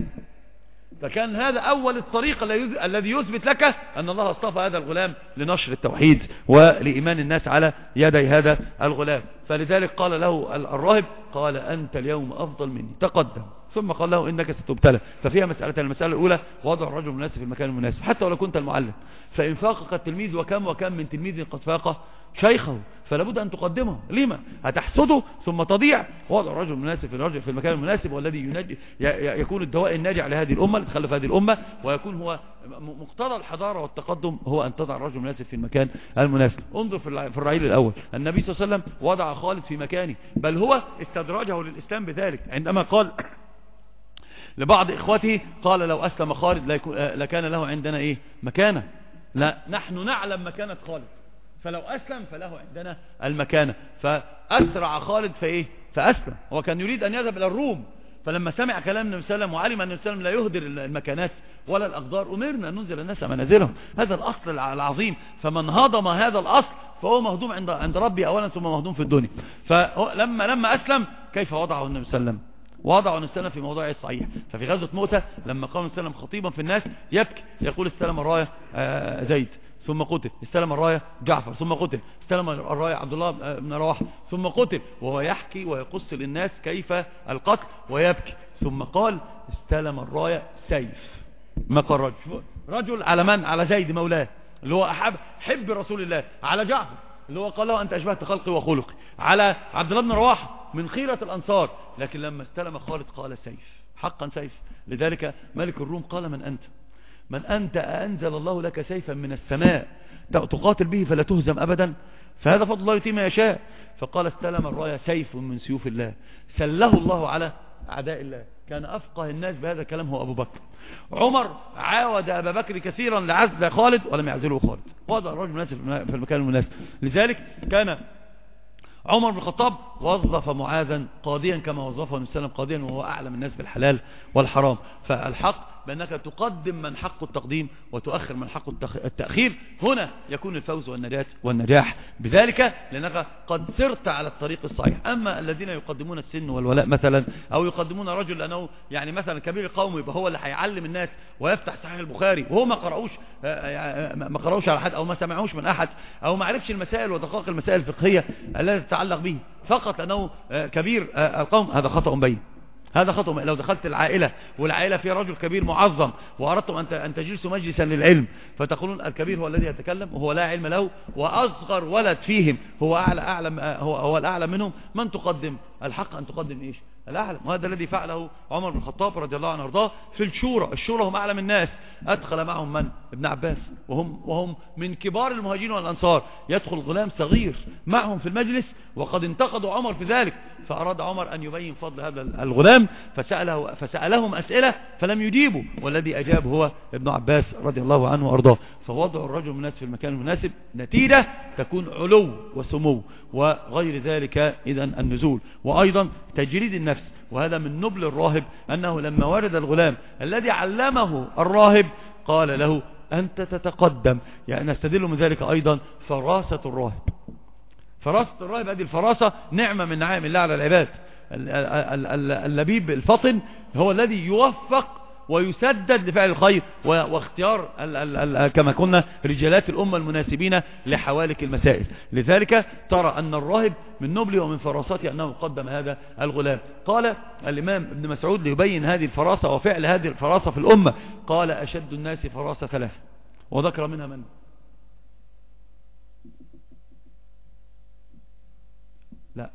Speaker 2: فكان هذا أول الطريق الذي يثبت لك أن الله اصطفى هذا الغلام لنشر التوحيد ولإيمان الناس على يدي هذا الغلام. فلذلك قال له الراهب: قال: أنت اليوم أفضل مني، تقدم. ثم قال له: إنك ستبتلى. ففيها مسألتين: المسألة الأولى وضع الرجل المناسب في المكان المناسب، حتى ولو كنت المعلم، فإن فاقك التلميذ وكم من تلميذ قد فاق شيخه فلابد أن تقدمه. لما هتحسده ثم تضيع؟ وضع الرجل المناسب في المكان المناسب، والذي يكون الدواء الناجع لهذه الأمة، لتخلف هذه الأمة، ويكون هو مقتضى الحضارة والتقدم، هو أن تضع الرجل المناسب في المكان المناسب. انظر في الرعيل الأول، النبي صلى الله عليه وسلم وضع خالد في مكانه، بل هو استدرجه للإسلام بذلك عندما قال لبعض إخوته، قال: لو أسلم خالد لكان له عندنا إيه؟ مكانة. لا، نحن نعلم مكانة خالد، فلو أسلم فله عندنا المكانة. فأسرع خالد فإيه؟ فأسلم. هو كان يريد أن يذهب إلى الروم، فلما سمع كلام النبي صلى الله عليه وسلم وعلم أن النبي صلى الله عليه وسلم لا يهدر المكانات ولا الأقدار، أمرنا أن ننزل الناس منازلهم. هذا الأصل العظيم. فمن هضم هذا الأصل فهو مهضوم عند ربي أولا، ثم مهضوم في الدنيا. فلما أسلم كيف وضعه النبي صلى الله عليه وسلم؟ وضعه السلام في موضوعه الصحيح. ففي غزوة مؤتة لما قام السلام خطيبا في الناس يبكي يقول: استلم الراية زيد ثم قتل، استلم الراية جعفر ثم قتل، استلم الراية عبد الله بن رواحة ثم قتل، وهو يحكي ويقص للناس كيف القتل ويبكي. ثم قال: استلم الراية سيف. ما قال رجل على من؟ على زيد مولاه اللي هو حب رسول الله، على جعفر اللي هو قال له: أنت أشبهت خلقي وخلقي، على عبد الله بن رواحة من خيرة الأنصار. لكن لما استلم خالد قال: سيف، حقا سيف. لذلك ملك الروم قال: من أنت؟ من أنت؟ أنزل الله لك سيفا من السماء تقاتل به فلا تهزم أبدا؟ فهذا فضل الله يؤتيه من يشاء. فقال: استلم الراية سيف من سيوف الله سله الله على أعداء الله. كان أفقه الناس بهذا الكلام هو أبو بكر. عمر عاود أبا بكر كثيرا لعزل خالد ولم يعزله خالد، وضع الرجل المناسب في المكان المناسب. لذلك كان عمر بن الخطاب وظف معاذا قاضيا كما وظفه النبي صلى الله عليه وسلم قاضيا، وهو أعلم الناس بالحلال والحرام. فالحق بأنك تقدم من حق التقديم وتؤخر من حق التأخير. هنا يكون الفوز والنجاح بذلك، لأنك قد سرت على الطريق الصحيح. أما الذين يقدمون السن والولاء مثلا، أو يقدمون رجل لأنه يعني مثلا كبير القوم يبقى هو اللي هيعلم الناس ويفتح صحيح البخاري وهو ما قرأوش على حد، أو ما سمعوش من أحد، أو ما عرفش المسائل ودقائق المسائل الفقهية التي تتعلق به، فقط لأنه كبير القوم، هذا خطأ بين. هذا خطأ. لو دخلت العائلة والعائلة فيها رجل كبير معظم وأردتم أن تجلسوا مجلسا للعلم، فتقولون الكبير هو الذي يتكلم وهو لا علم له، وأصغر ولد فيهم هو هو الأعلم منهم، من تقدم؟ الحق أن تقدم إيش؟ الأعلم. وهذا الذي فعله عمر بن الخطاب رضي الله عنه وارضاه في الشورى هم أعلم الناس. أدخل معهم من؟ ابن عباس، وهم من كبار المهاجرين والأنصار. يدخل غلام صغير معهم في المجلس، وقد انتقدوا عمر في ذلك، فأراد عمر أن يبين فضل هذا الغلام، فسألهم أسئلة فلم يجيبوا، والذي أجاب هو ابن عباس رضي الله عنه وارضاه. فوضع الرجل المناسب في المكان المناسب، نتيجة تكون علو وسمو، وغير ذلك إذن النزول. وأيضا تجريد النفس، وهذا من نبل الراهب، أنه لما ورد الغلام الذي علمه الراهب قال له أنت تتقدم. يعني نستدل من ذلك أيضا فراسة الراهب. فراسة الراهب، هذه الفراسة نعمة من نعائم الله على العباد. اللبيب الفطن هو الذي يوفق ويسدد لفعل الخير واختيار كما قلنا رجالات الأمة المناسبين لحوالك المسائل. لذلك ترى أن الراهب من نبله ومن فراسته أنه قدم هذا الغلام. قال الإمام ابن مسعود ليبين هذه الفراسة وفعل هذه الفراسة في الأمة، قال أشد الناس فراسة ثلاثة، وذكر منها من؟ لا،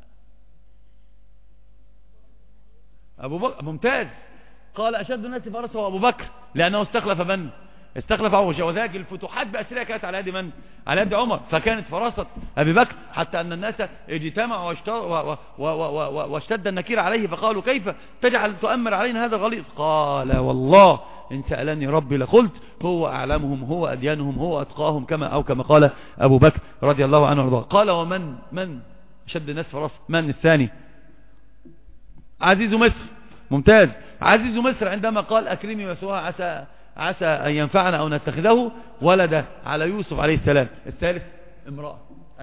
Speaker 2: أبو بكر. ممتاز. قال أشد الناس فراسة وأبو بكر، لأنه استخلف من؟ استخلف عمر. وذاك الفتوحات بأسرها كانت على يد من؟ على يد عمر. فكانت فراسة أبي بكر حتى أن الناس اجتمعوا واشتد النكير عليه، فقالوا كيف تجعل تؤمر علينا هذا الغليظ؟ قال والله إن سألني ربي لقلت هو أعلمهم، هو أديانهم، هو أتقاهم، كما قال أبو بكر رضي الله عنه وارضاه. قال ومن شد الناس فراسة؟ من الثاني؟ عزيز مصر. ممتاز. عزيز مصر عندما قال أكرمي مثواها عسى أن ينفعنا أو نتخذه ولدا على يوسف عليه السلام. الثالث امرأة.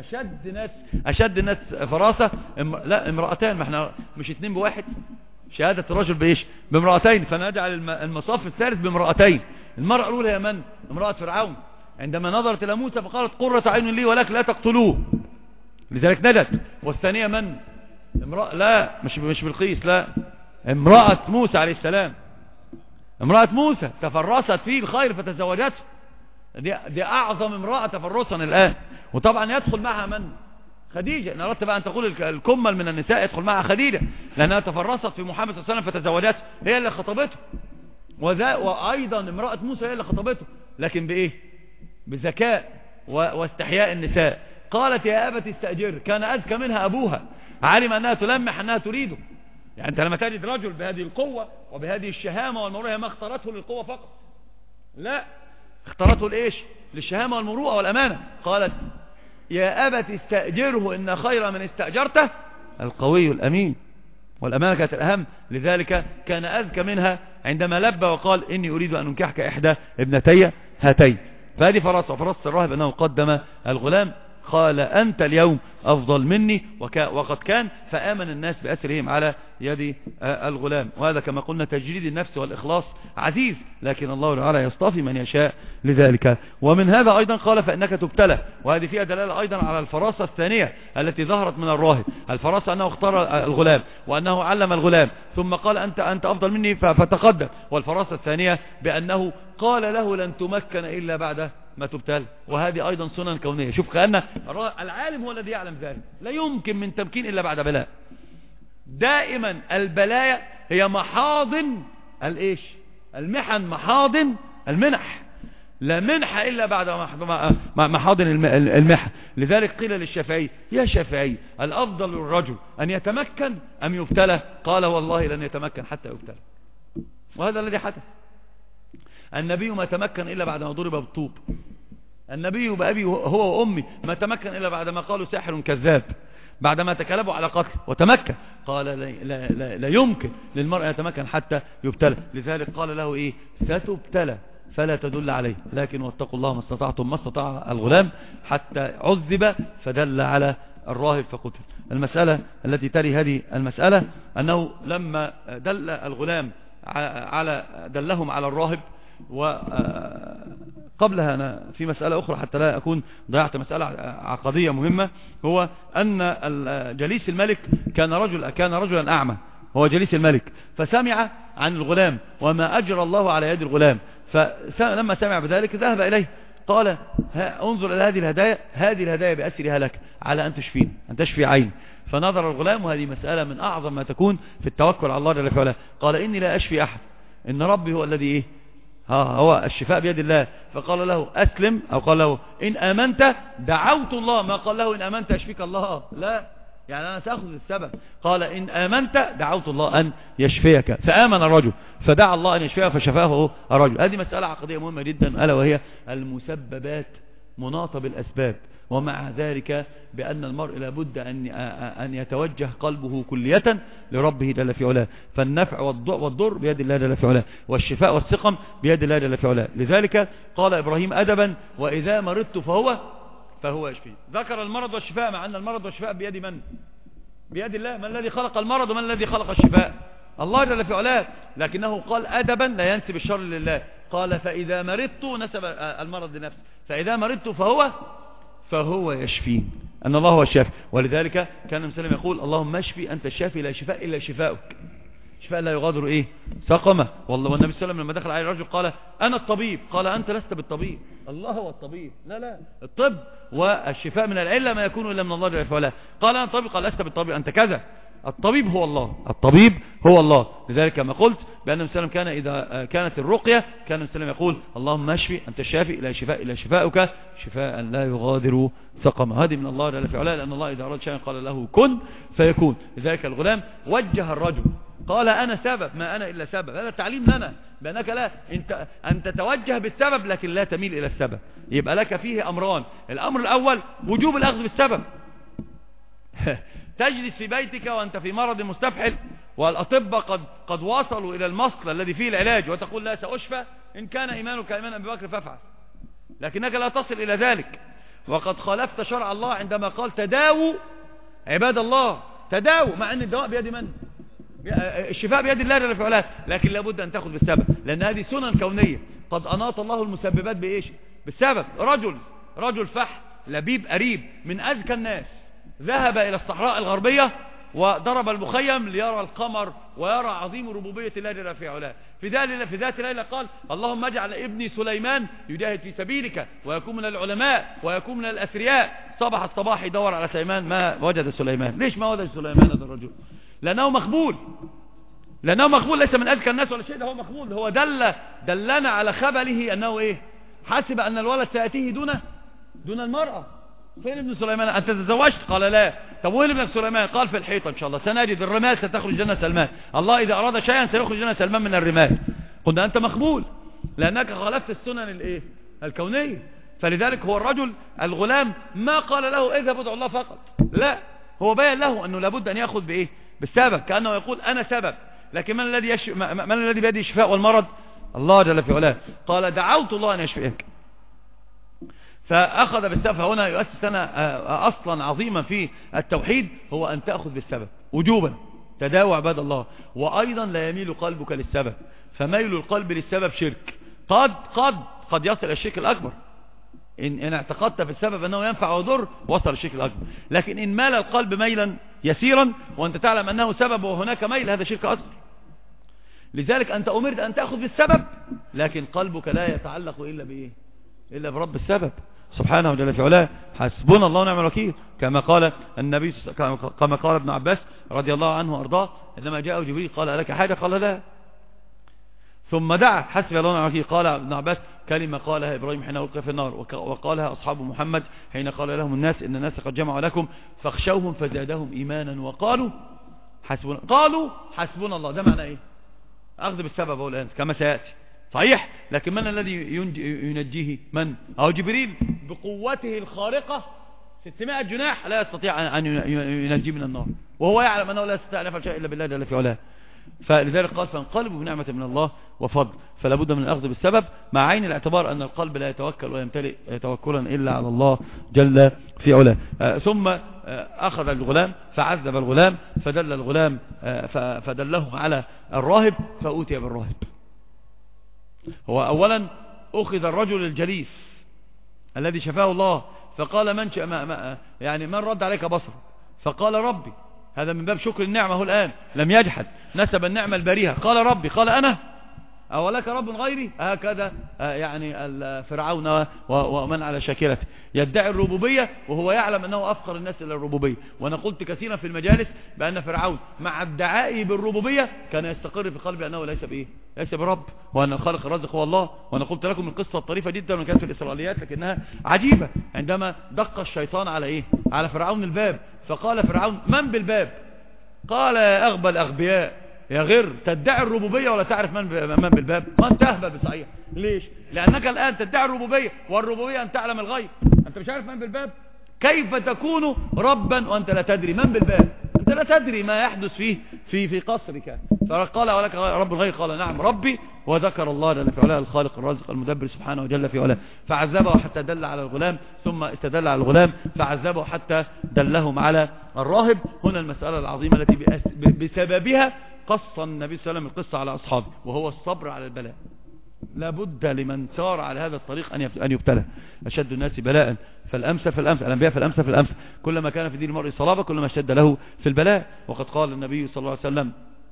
Speaker 2: أشد الناس فراسة لا امرأتان، ما احنا مش 2 بواحد. شهادة الرجل بإيش؟ بامرأتين، فنجعل المصاف الثالث بامرأتين. المرأة الأولى هي من؟ امرأة فرعون، عندما نظرت إلى موسى فقالت قرة عين لي ولك لا تقتلوه، لذلك نجت. والثانية من؟ امرأة لا مش بالقيس، لا، امرأة موسى عليه السلام. امرأة موسى تفرست فيه الخير فتزوجته، دي أعظم امرأة تفرسا الآن. وطبعا يدخل معها من؟ خديجة. إن أردت بقى أن تقول الكمل من النساء يدخل معها خديجة، لأنها تفرست في محمد صلى الله عليه وسلم فتزوجته، هي اللي خطبته. وأيضا امرأة موسى هي اللي خطبته، لكن بإيه؟ بذكاء واستحياء النساء. قالت يا أبت استأجر، كان أذكى منها أبوها، علم أنها تلمح أنها تريده. يعني أنت لما تجد رجل بهذه القوة وبهذه الشهامة والمروءة، ما اختارته للقوة فقط، لا، اختارته لإيش؟ للشهامة والمروءة والأمانة. قالت يا أبت استأجره إن خير من استأجرته القوي الأمين، والأمانة كانت الأهم. لذلك كان أذكى منها عندما لبى وقال إني أريد أن أنكحك إحدى ابنتي هاتين. فهذه فراسة الراهب أنه قدم الغلام، قال أنت اليوم أفضل مني، وقد كان، فآمن الناس بأسرهم على يد الغلام. وهذا كما قلنا تجريد النفس والإخلاص عزيز، لكن الله تعالى يصطفي من يشاء لذلك. ومن هذا أيضا قال فإنك تبتلى، وهذه فيها دلالة أيضا على الفراسة الثانية التي ظهرت من الراهب. الفراسة أنه اختار الغلام وأنه علم الغلام، ثم قال أنت أفضل مني فتقدم. والفراسة الثانية بأنه قال له لن تمكن إلا بعد ما تبتلى، وهذه أيضا سنن كونية. شوف كأن العالم هو الذي يعلم ذلك، لا يمكن من تمكين إلا بعد بلاء. دائما البلايا هي محاضن الإيش؟ المحن، محاضن المنح، لا منح إلا بعد محاضن المحن. لذلك قيل للشافعي يا شافعي الأفضل للرجل أن يتمكن أم يبتلى؟ قال والله لن يتمكن حتى يبتلى. وهذا الذي حدث. النبي ما تمكن إلا بعد ما ضرب بالطوب، النبي بأبي هو وأمي ما تمكن إلا بعد ما قالوا ساحر كذاب، بعدما تكالبوا على قتله وتمكن. قال لا يمكن للمرء يتمكن حتى يبتلى. لذلك قال له ايه؟ ستبتلى فلا تدل عليه، لكن واتقوا الله ما استطعتم. ما استطاع الغلام حتى عذب فدل على الراهب فقتل. المسألة التي تلي هذه المسألة أنه لما دل الغلام دلهم على الراهب، وقبلها أنا في مسألة أخرى حتى لا أكون ضيعت مسألة عقدية مهمة، هو أن جليس الملك كان رجلا أعمى، هو جليس الملك، فسمع عن الغلام وما أجرى الله على يد الغلام، فلما سمع بذلك ذهب إليه قال انظر إلى هذه الهدايا بأسرها لك على أن تشفين، أن تشفي عين. فنظر الغلام، وهذه مسألة من أعظم ما تكون في التوكل على الله جل وعلا، قال إني لا أشفي أحد، إن ربي هو الذي إيه؟ هو الشفاء بيد الله. فقال له أسلم، أو قال له إن آمنت دعوت الله، ما قال له إن آمنت أشفيك الله، لا، يعني أنا سأخذ السبب. قال إن آمنت دعوت الله أن يشفيك، فآمن الرجل فدعا الله أن يشفيه فشفاه الرجل. هذه مسألة عقدية مهمة جدا، ألا وهي المسببات مناطة بالأسباب، ومع ذلك بأن المرء لابد أن يتوجه قلبه كلية لربه جل في علاه، فالنفع والضر بيد الله جل في علاه، والشفاء والسقم بيد الله جل في علاه. لذلك قال إبراهيم أدبا وإذا مرضت فهو يشفي. ذكر المرض والشفاء، مع أن المرض والشفاء بيد من؟ بيد الله. من الذي خلق المرض ومن الذي خلق الشفاء؟ الله جل في علاه. لكنه قال أدبا لا ينسب الشر لله، قال فإذا مرضت، نسب المرض لنفسه، فإذا مرضت فهو يشفين، أن الله هو الشافي. ولذلك كان مسلم يقول اللهم اشفي أنت الشافي لا شفاء إلا شفاؤك، شفاء لا يغادر إيه؟ سقمه. والله والنبي صلى الله عليه وسلم لما دخل عليه الرجل قال أنا الطبيب، قال أنت لست بالطبيب، الله هو الطبيب. لا، الطب والشفاء من العلة ما يكون إلا من الله جل وعلا. قال أنا الطبيب، قال لست بالطبيب، أنت كذا، الطبيب هو الله، الطبيب هو الله. لذلك كما قلت بأن النبي صلى الله عليه وسلم كان إذا كانت الرقية كان النبي صلى الله عليه وسلم يقول اللهم اشفي أنت الشافي لا شفاء إلا شفاؤك شفاء لا يغادر سقما. هذه من الله جل وعلا، لأن الله إذا أراد شيئا قال له كن فيكون. لذلك الغلام وجه الرجل قال أنا سبب، ما أنا إلا سبب. هذا تعليم لنا بأنك لا أن تتوجه بالسبب لكن لا تميل إلى السبب. يبقى لك فيه أمران، الأمر الأول وجوب الأخذ بالسبب. تجلس في بيتك وأنت في مرض مستفحل والأطباء قد وصلوا إلى المصل الذي فيه العلاج، وتقول لا سأشفى، إن كان إيمانك إيمان أبي بكر فافعل، لكنك لا تصل إلى ذلك. وقد خالفت شرع الله عندما قال تداووا عباد الله، تداووا، مع أن الدواء بيد من؟ الشفاء بيد الله جل وعلا، لكن لابد أن تأخذ بالسبب، لأن هذه سنن كونية قد أناط الله المسببات بإيش؟ بالسبب. رجل فح لبيب قريب من أذكى الناس ذهب إلى الصحراء الغربية وضرب المخيم ليرى القمر ويرى عظيم ربوبية الله جل في علاه. في ذات ليلة قال اللهم اجعل ابني سليمان يجاهد في سبيلك ويكون من العلماء ويكون من الأثرياء. صباح الصباح يدور على سليمان ما وجد سليمان. ليش ما وجد سليمان هذا الرجل؟ لأنه مقبول، ليس من أذكى الناس ولا شيء، ده هو مقبول. هو دلنا على خبله أنه إيه؟ حسب أن الولد سيأتيه دون المرأة. فين ابن سليمان؟ أنت تزوجت؟ قال لا. طب وين ابنك سليمان؟ قال في الحيطة إن شاء الله، سنجد الرمال ستخرج جنة سلمان، الله إذا أراد شيئا سيخرج جنة سلمان من الرمال. قلنا أنت مقبول لأنك خالفت السنن الإيه؟ الكونية. فلذلك هو الرجل الغلام ما قال له اذهب ادعو الله فقط، لا، هو بين له أنه لابد أن يأخذ بإيه؟ بالسبب، كأنه يقول أنا سبب، لكن من الذي بيده الشفاء والمرض؟ الله جل في علاه. قال دعوت الله أن يشفيك، فأخذ بالسبب. فهنا يؤسس لنا أصلا عظيما في التوحيد، هو أن تأخذ بالسبب وجوبا، تداوى عباد الله. وأيضا لا يميل قلبك للسبب، فميل القلب للسبب شرك، قد يصل الشرك الأكبر. إن اعتقدت في السبب أنه ينفع ويضر وصل الشرك الأكبر. لكن إن مال القلب ميلا يسيرا وأنت تعلم أنه سبب وهناك ميل، هذا شرك أصغر. لذلك أنت أمرت أن تأخذ بالسبب، لكن قلبك لا يتعلق إلا بإيه؟ إلا برب السبب سبحانه وجل في علاه. حسبنا الله ونعم الوكيل، كما قال النبي، كما قال ابن عباس رضي الله عنه وارضاه عندما جاءه جبريل قال لك حاجة؟ قال لا، ثم دعا حسبي الله ونعم الوكيل. قال ابن عباس كلمة قالها إبراهيم حين ألقي في النار، وقالها أصحاب محمد حين قال لهم الناس إن الناس قد جمعوا لكم فاخشوهم فزادهم إيمانا وقالوا حسبنا الله. ده معنى إيه؟ أخذ بالسبب هو الآن كما سيأتي صحيح، لكن من الذي ينجيه؟ من؟ أو جبريل بقوته الخارقة 600 جناح لا يستطيع أن ينجي من النار، وهو يعلم أنه لا يستطيع أن يفعل شيء إلا بالله جل في علاه. فلذلك قال فانقلبوا بنعمة من الله وفضل، فلا بد من الأخذ بالسبب، مع عين الاعتبار أن القلب لا يتوكل ويمتلئ توكلا إلا على الله جل في علاه. ثم أخذ الغلام فعذب الغلام، فدل الغلام فدله على الراهب فأوتي بالراهب. هو أولا أخذ الرجل الجليس الذي شفاه الله، فقال من رد عليك بصر؟ فقال ربي. هذا من باب شكر النعمة. هو الآن لم يجحد، نسب النعمة البريهة، قال ربي، قال أنا أولك رب غيري. هكذا يعني فرعون ومن على شاكلته يدعي الربوبية وهو يعلم أنه أفقر الناس إلى الربوبية. وأنا قلت كثيرا في المجالس بأن فرعون مع ادعائه بالربوبية كان يستقر في قلبه أنه ليس برب، وأن الخالق الرازق هو الله. وأنا قلت لكم القصة الطريفة جدا وكانت في الإسرائيليات لكنها عجيبة، عندما دق الشيطان على فرعون الباب، فقال فرعون من بالباب؟ قال يا أغبى الأغبياء يا غير تدعي الربوبية ولا تعرف من بالباب؟ ما انت أهبل بصحيح. ليش؟ لأنك الآن تدعي الربوبية، والربوبية أن تعلم الغيب، أنت مش عارف من بالباب. كيف تكون ربا وأنت لا تدري من بالباب؟ أنت لا تدري ما يحدث في قصرك. فقال ولك رب الغيب؟ قال نعم ربي، وذكر الله جل في علاه الخالق الرازق المدبر سبحانه وجل في علاه، فعذبه حتى دل على الغلام، ثم استدل على الغلام فعذبه حتى دلهم على الراهب. هنا المسألة العظيمة التي بسببها قص النبي صلى الله عليه وسلم القصة على أصحابه، وهو الصبر على البلاء. لابد لمن سار على هذا الطريق أن يبتلى. أشد الناس بلاء فالأمس فالأمس، الأنبياء فالأمس فالأمس، كلما كان في دين المرء صلابة كلما اشتد له في البلاء. وقد قال النبي صلى الله عليه وسلم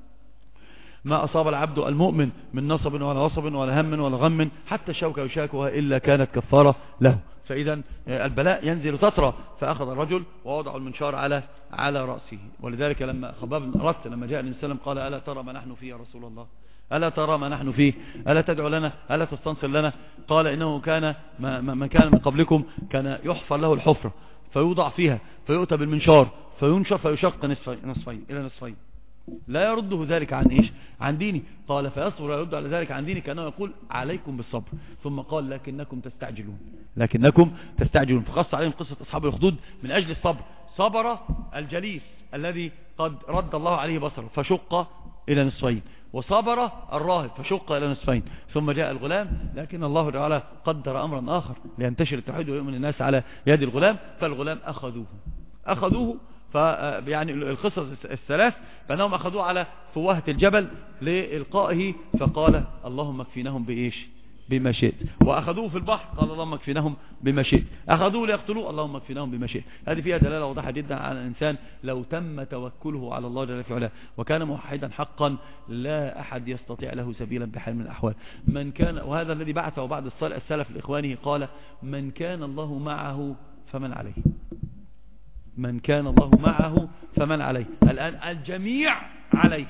Speaker 2: ما أصاب العبد المؤمن من نصب ولا وصب ولا هم ولا غم حتى الشوكة يشاكها إلا كانت كفارة له. فإذا البلاء ينزل تترى. فأخذ الرجل ووضع المنشار على رأسه. ولذلك لما خباب بن أرت لما جاء النبي صلى الله عليه وسلم قال ألا ترى ما نحن فيه يا رسول الله؟ ألا ترى ما نحن فيه؟ ألا تدعو لنا؟ ألا تستنصر لنا؟ قال إنه كان من كان من قبلكم كان يحفر له الحفرة فيوضع فيها فيؤتى بالمنشار فينشر فيشق نصفين إلى نصفين، لا يرده ذلك عن ديني. قال فيصبر يرد على ذلك عن ديني كأنه يقول عليكم بالصبر. ثم قال لكنكم تستعجلون. فقص عليهم قصة أصحاب الأخدود من أجل الصبر. صبر الجليس الذي قد رد الله عليه بصره فشق إلى نصفين، وصبر الراهب فشق إلى نصفين، ثم جاء الغلام. لكن الله تعالى قدر أمرا آخر لينتشر التوحيد ويؤمن الناس على يد الغلام. فالغلام أخذوه يعني القصص الثلاث بأنهم أخذوه على فوهة الجبل لإلقائه، فقال اللهم اكفينهم بما شئت. وأخذوه في البحر قال اللهم اكفينهم بما شئت. أخذوه ليقتلوه اللهم اكفينهم بما شئت. هذه فيها دلالة واضحة جدا على الإنسان لو تم توكله على الله جل في علاه وكان موحدا حقا لا أحد يستطيع له سبيلا بحال من الأحوال. من كان، وهذا الذي بعثه بعض السلف لإخوانه، قال من كان الله معه فمن عليه. من كان الله معه فمن عليه. الآن الجميع عليه،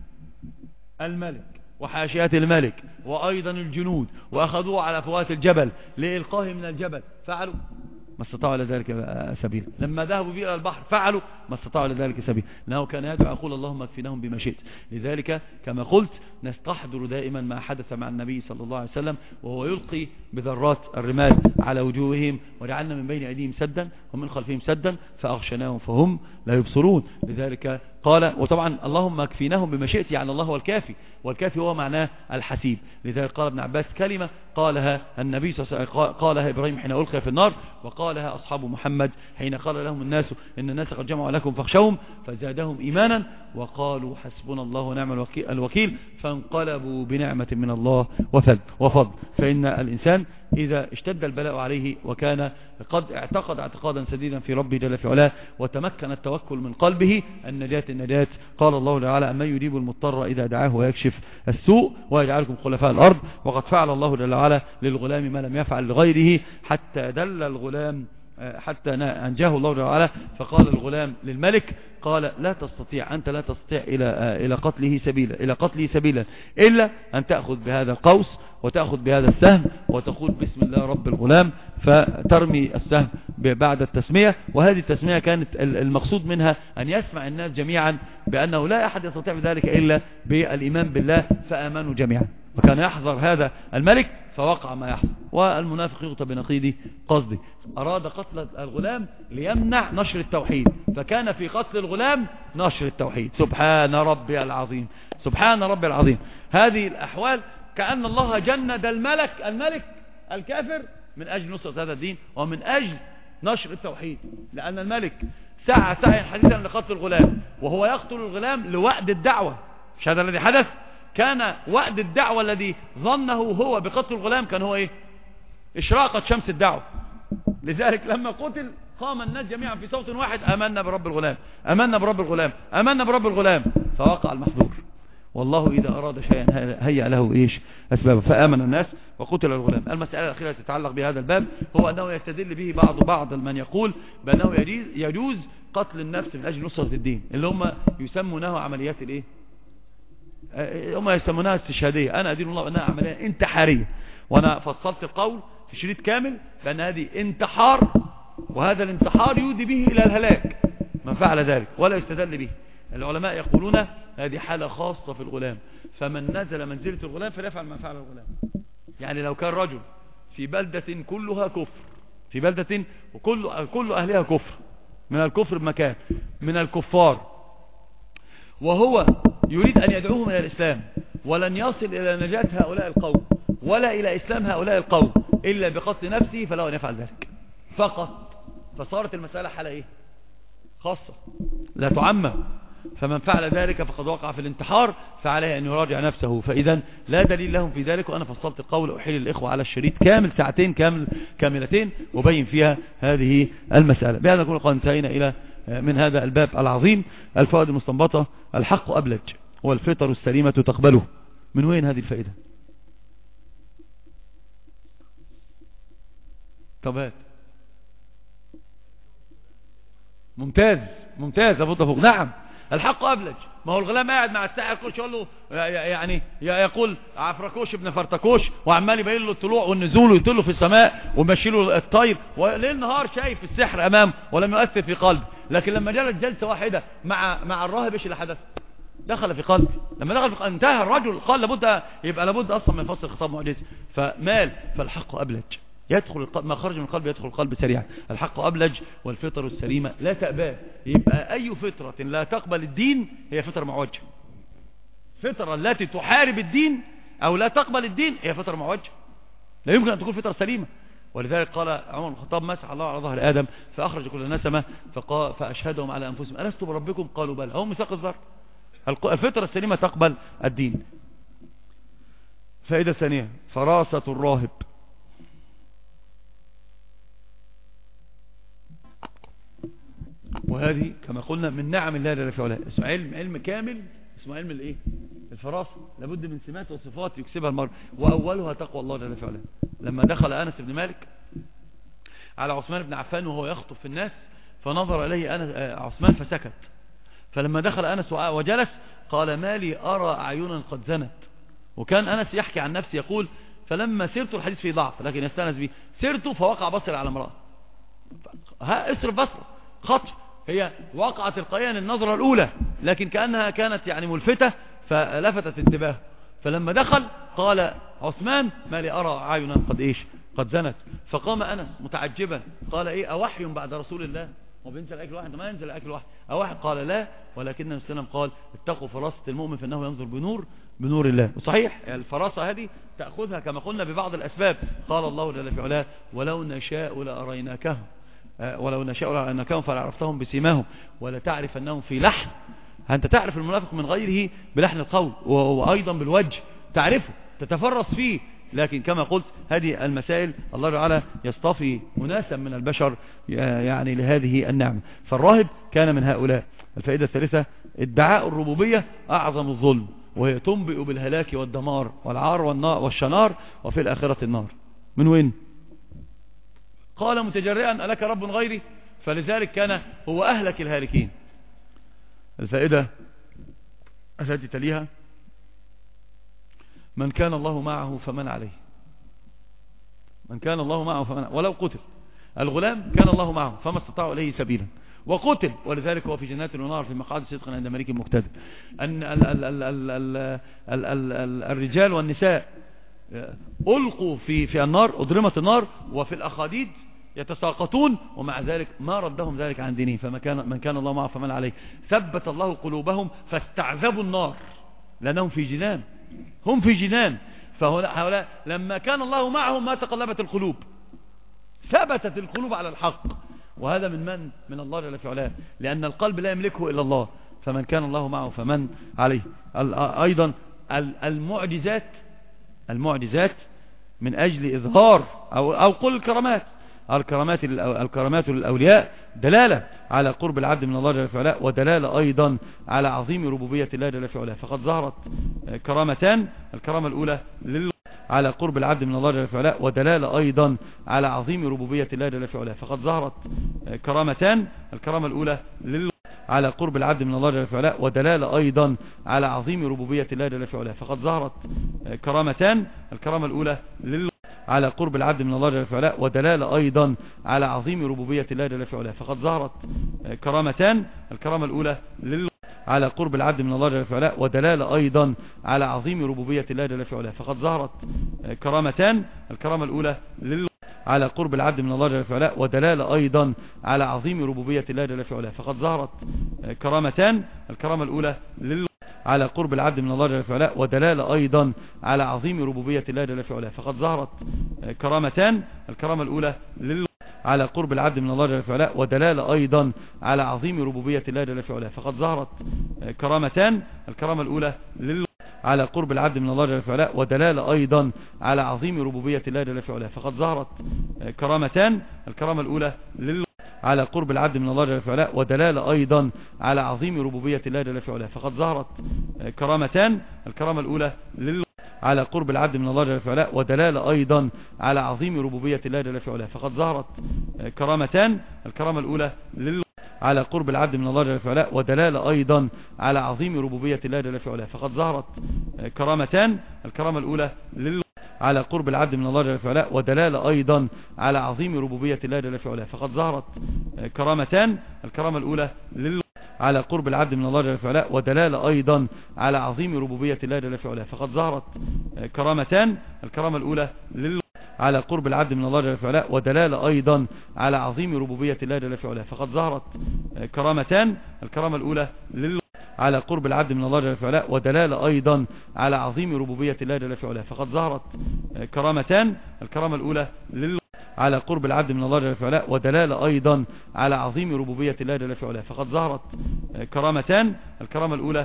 Speaker 2: الملك وحاشية الملك وأيضا الجنود، وأخذوه على فوات الجبل لإلقاه من الجبل، فعلوا ما استطاعوا إلى ذلك سبيل. لما ذهبوا به إلى البحر فعلوا ما استطاعوا إلى ذلك سبيل، لأنه كان يدعو يقول اللهم اكفناهم بما شئت. لذلك كما قلت نستحضر دائما ما حدث مع النبي صلى الله عليه وسلم وهو يلقي بذرات الرمال على وجوههم وجعلنا من بين أيديهم سدا ومن خلفهم سدا فأغشناهم فهم لا يبصرون. لذلك قال، وطبعا اللهم اكفيناهم بما شئت يعني الله هو الكافي، والكافي هو معناه الحسيب. لذلك قال ابن عباس كلمة قالها النبي صلى الله عليه وسلم، قالها إبراهيم حين ألقي في النار، وقالها أصحاب محمد حين قال لهم الناس إن الناس قد جمعوا لكم فاخشوهم فزادهم إيمانا وقالوا حسبنا الله ونعم الوكيل فانقلبوا بنعمة من الله وفضل. فإن الإنسان إذا اشتد البلاء عليه وكان قد اعتقد اعتقادا سديدا في ربه جل في علاه وتمكن التوكل من قلبه، النجاة. قال الله تعالى أمن يجيب المضطر إذا دعاه ويكشف السوء ويجعلكم خلفاء الأرض. وقد فعل الله جل وعلا للغلام ما لم يفعل لغيره حتى دل الغلام حتى أنجاه الله تعالى. فقال الغلام للملك قال أنت لا تستطيع إلى قتله سبيلا إلا أن تأخذ بهذا القوس وتأخذ بهذا السهم وتقول بسم الله رب الغلام، فترمي السهم بعد التسمية. وهذه التسمية كانت المقصود منها أن يسمع الناس جميعا بأنه لا أحد يستطيع ذلك إلا بالإيمان بالله، فآمنوا جميعا. وكان يحذر هذا الملك فوقع ما يحصل. والمنافق يغتى بنقيض قصده، أراد قتل الغلام ليمنع نشر التوحيد، فكان في قتل الغلام نشر التوحيد. سبحان ربي العظيم، سبحان ربي العظيم. هذه الأحوال كأن الله جند الملك الكافر من أجل نصرة هذا الدين ومن أجل نشر التوحيد، لأن الملك سعى سعيا حديثا لقتل الغلام، وهو يقتل الغلام لوعد الدعوة. مش هذا الذي حدث؟ كان وعد الدعوة الذي ظنه هو بقتل الغلام كان هو ايه؟ إشراقة شمس الدعوة. لذلك لما قتل قام الناس جميعا في صوت واحد: آمنا برب الغلام، آمنا برب الغلام، آمنا برب الغلام. فوقع المحظور. والله إذا أراد شيئا هيأ له إيش أسبابه، فآمن الناس وقتل الغلام. المسألة الأخيرة تتعلق بهذا الباب هو أنه يستدل به بعض من يقول بأنه يجوز قتل النفس من أجل نصرة الدين، اللي هم يسمونه عمليات الإيه؟ هم يسمونها استشهادية. أنا أدين الله أنها عملية انتحارية، وأنا فصلت القول في شريط كامل بأن هذه انتحار، وهذا الانتحار يودي به إلى الهلاك من فعل ذلك ولا يستدل به. العلماء يقولون هذه حالة خاصة في الغلام، فمن نزل منزلة الغلام فليفعل ما فعل الغلام. يعني لو كان رجل في بلدة كلها كفر، في بلدة وكل أهلها كفر، من الكفر بمكان من الكفار، وهو يريد أن يدعوهم إلى الإسلام، ولن يصل إلى نجاة هؤلاء القوم ولا إلى إسلام هؤلاء القوم إلا بقتل نفسه، فله أن يفعل ذلك فقط. فصارت المسألة حالة إيه؟ خاصة لا تعمم. فمن فعل ذلك فقد وقع في الانتحار، فعليه أن يراجع نفسه. فإذا لا دليل لهم في ذلك. وأنا فصلت القول أحيل الإخوة على الشريط كامل، ساعتين كاملتين، وبين فيها هذه المسألة. بهذا نكون قد انتهينا إلى من هذا الباب العظيم. الفوائد المستنبطة: الحق أبلج والفطر السليمة تقبله. من وين هذه الفائدة؟ طب ممتاز أبو فوق. نعم الحق أبلج. ما هو الغلام قاعد مع الساحر كل شويه له يعني يقول عفركوش ابن فرتكوش، وعمال يبين له الطلوع والنزول ويطله في السماء ويمشي له الطير، وليل نهار شايف السحر امامه ولم يؤثر في قلبه. لكن لما جلس جلسه واحده مع الراهب ايش اللي حدث؟ دخل في قلبه. لما دخل في قلبه انتهى الرجل، قال لابد اصلا من فصل خطاب معجزي. فالحق ابلج، يدخل القلب، ما خرج من القلب يدخل القلب سريعا. الحق أبلج والفطر السليمة لا تأباه. يبقى أي فطرة لا تقبل الدين هي فطرة معوجة. فطرة التي تحارب الدين أو لا تقبل الدين هي فطرة معوجة، لا يمكن أن تكون فطرة سليمة. ولذلك قال عمر بن الخطاب: مسح الله على ظهر آدم فأخرج كل نسمة فأشهدهم على أنفسهم ألست بربكم قالوا بلى. هم مساق الظهر. الفطرة السليمة تقبل الدين. فائدة ثانية: فراسة الراهب. وهذه كما قلنا من نعم الله جل في علاه. اسمه علم كامل، اسمه علم الايه؟ الفراسة. لابد من سمات وصفات يكسبها المرء، واولها تقوى الله جل في علاه. لما دخل انس بن مالك على عثمان بن عفان وهو يخطب في الناس، فنظر اليه عثمان فسكت. فلما دخل انس وجلس قال: ما لي ارى اعينا قد زنت. وكان انس يحكي عن نفسه يقول: فلما سرت، الحديث فيه ضعف لكن يستانس به، سرت فوقع بصري على امرأة. اصرف بصره، خطف. هي وقعت القيان النظرة الأولى، لكن كأنها كانت يعني ملفتة فلفتت انتباهه. فلما دخل قال عثمان: ما لي أرى عينا قد زنت. فقام أنس متعجبا قال: إيه أوحي بعد رسول الله؟ وبينزل أكل واحد؟ ما ينزل أكل واحد. أوحي؟ قال: لا، ولكن النبي صلى الله عليه وسلم قال: اتقوا فراسة المؤمن فإنه ينظر بنور الله. وصحيح الفراسة هذه تأخذها كما قلنا ببعض الأسباب. قال الله جل في علاه: ولو نشاء لأريناكهم فلعرفتهم بسيماهم ولتعرف أنهم في لحن. أنت تعرف المنافق من غيره بلحن القول، وأيضا بالوجه تعرفه، تتفرس فيه. لكن كما قلت هذه المسائل الله تعالى يصطفي مناسا من البشر يعني لهذه النعمة. فالراهب كان من هؤلاء. الفائدة الثالثة: ادعاء الربوبية أعظم الظلم، وهي تنبئ بالهلاك والدمار والعار والشنار، وفي الآخرة النار. من وين؟ قال متجرئا: ألك رب غيري؟ فلذلك كان هو أهلك الهالكين. الفائدة التي تليها: من كان الله معه فمن عليه. من كان الله معه فمن عليه. ولو قتل الغلام كان الله معه فما استطاعوا إليه سبيلا، وقتل، ولذلك هو في جنات ونار في مقعد صدق عند مليك مقتدر. أن ال ال ال ال ال ال ال ال الرجال والنساء ألقوا في النار، أضرمت النار، وفي الأخاديد يتساقطون، ومع ذلك ما ردهم ذلك عن دينه. من كان الله معه فمن عليه. ثبت الله قلوبهم فاستعذبوا النار لأنهم في جنان، هم في جنان. فهؤلاء لما كان الله معهم ما تقلبت القلوب، ثبتت القلوب على الحق. وهذا من الله جل في علاه، لأن القلب لا يملكه إلا الله. فمن كان الله معه فمن عليه. أيضا المعجزات من أجل إظهار أو قل الكرامات للأولياء دلالة على قرب العبد من الله جل في علاه، ودلالة أيضا على عظيم ربوبية الله جل في علاه. فقد ظهرت كرامتان، الكرامة الأولى على قرب العبد من الله جل في علاه، ودلالة أيضا على عظيم ربوبية الله جل في علاه. فقد ظهرت كرامتان، الكرامة الأولى على قرب العبد من الله جل في علاه، ودلالة أيضا على عظيم ربوبية الله جل في علاه. فقد ظهرت كرامتان، الكرامة الأولى على قرب العبد من الله جل في علاه، ودلالة أيضا على عظيم ربوبية الله جل في علاه. فقد ظهرت كرامتان، الكرامة الأولى على قرب العبد من الله جل في علاه، ودلالة أيضا على عظيم ربوبية الله جل في علاه. فقد ظهرت كرامتان، الكرامة الأولى على قرب العبد من الله جل في علاه، ودلالة أيضا على عظيم ربوبية الله جل في علاه. فقد ظهرت كرامتان، الكرامة الأولى على قرب العبد من الله جل في علاه، ودلالة أيضا على عظيم ربوبية الله جل في علاه. فقد ظهرت كرامتان، الكرامة الأولى على قرب العبد من الله جل في علاه، ودلالة أيضا على عظيم ربوبية الله جل في علاه. فقد ظهرت كرامتان، الكرامة الأولى على قرب العبد من الله جل في علاه، ودلالة أيضا على عظيم ربوبية الله جل في علاه. فقد ظهرت كرامتان، الكرامة الأولى على قرب العبد من الله جل في علاه، ودلالة أيضا على عظيم ربوبية الله جل في علاه. فقد ظهرت كرامتان، الكرامة الأولى على قرب العبد من الله جل في علاه، ودلالة أيضا على عظيم ربوبية الله جل في علاه. فقد ظهرت كرامتان، الكرامة الأولى على قرب العبد من الله جل في علاه، ودلالة أيضا على عظيم ربوبية الله جل في علاه. فقد ظهرت كرامتان، الكرامة الأولى على قرب العبد من الله جل في علاه، ودلالة أيضا على عظيم ربوبية الله جل في علاه. فقد ظهرت كرامتان، الكرامة الأولى على قرب العبد من الله جل في علاه، ودلالة أيضا على عظيم ربوبية الله جل في علاه. فقد ظهرت كرامتان، الكرامة الأولى على قرب العبد من الله جل في علاه، ودلالة أيضا على عظيم ربوبية الله جل في علاه. فقد ظهرت كرامتان، الكرامة الأولى على قرب العبد من الله جل في علاه، ودلالة أيضا على عظيم ربوبية الله جل في علاه. فقد ظهرت كرامتان، الكرامة الأولى على قرب العبد من الله جل في علاه، ودلالة أيضا على عظيم ربوبية الله جل في علاه. فقد ظهرت كرامتان، الكرامة الأولى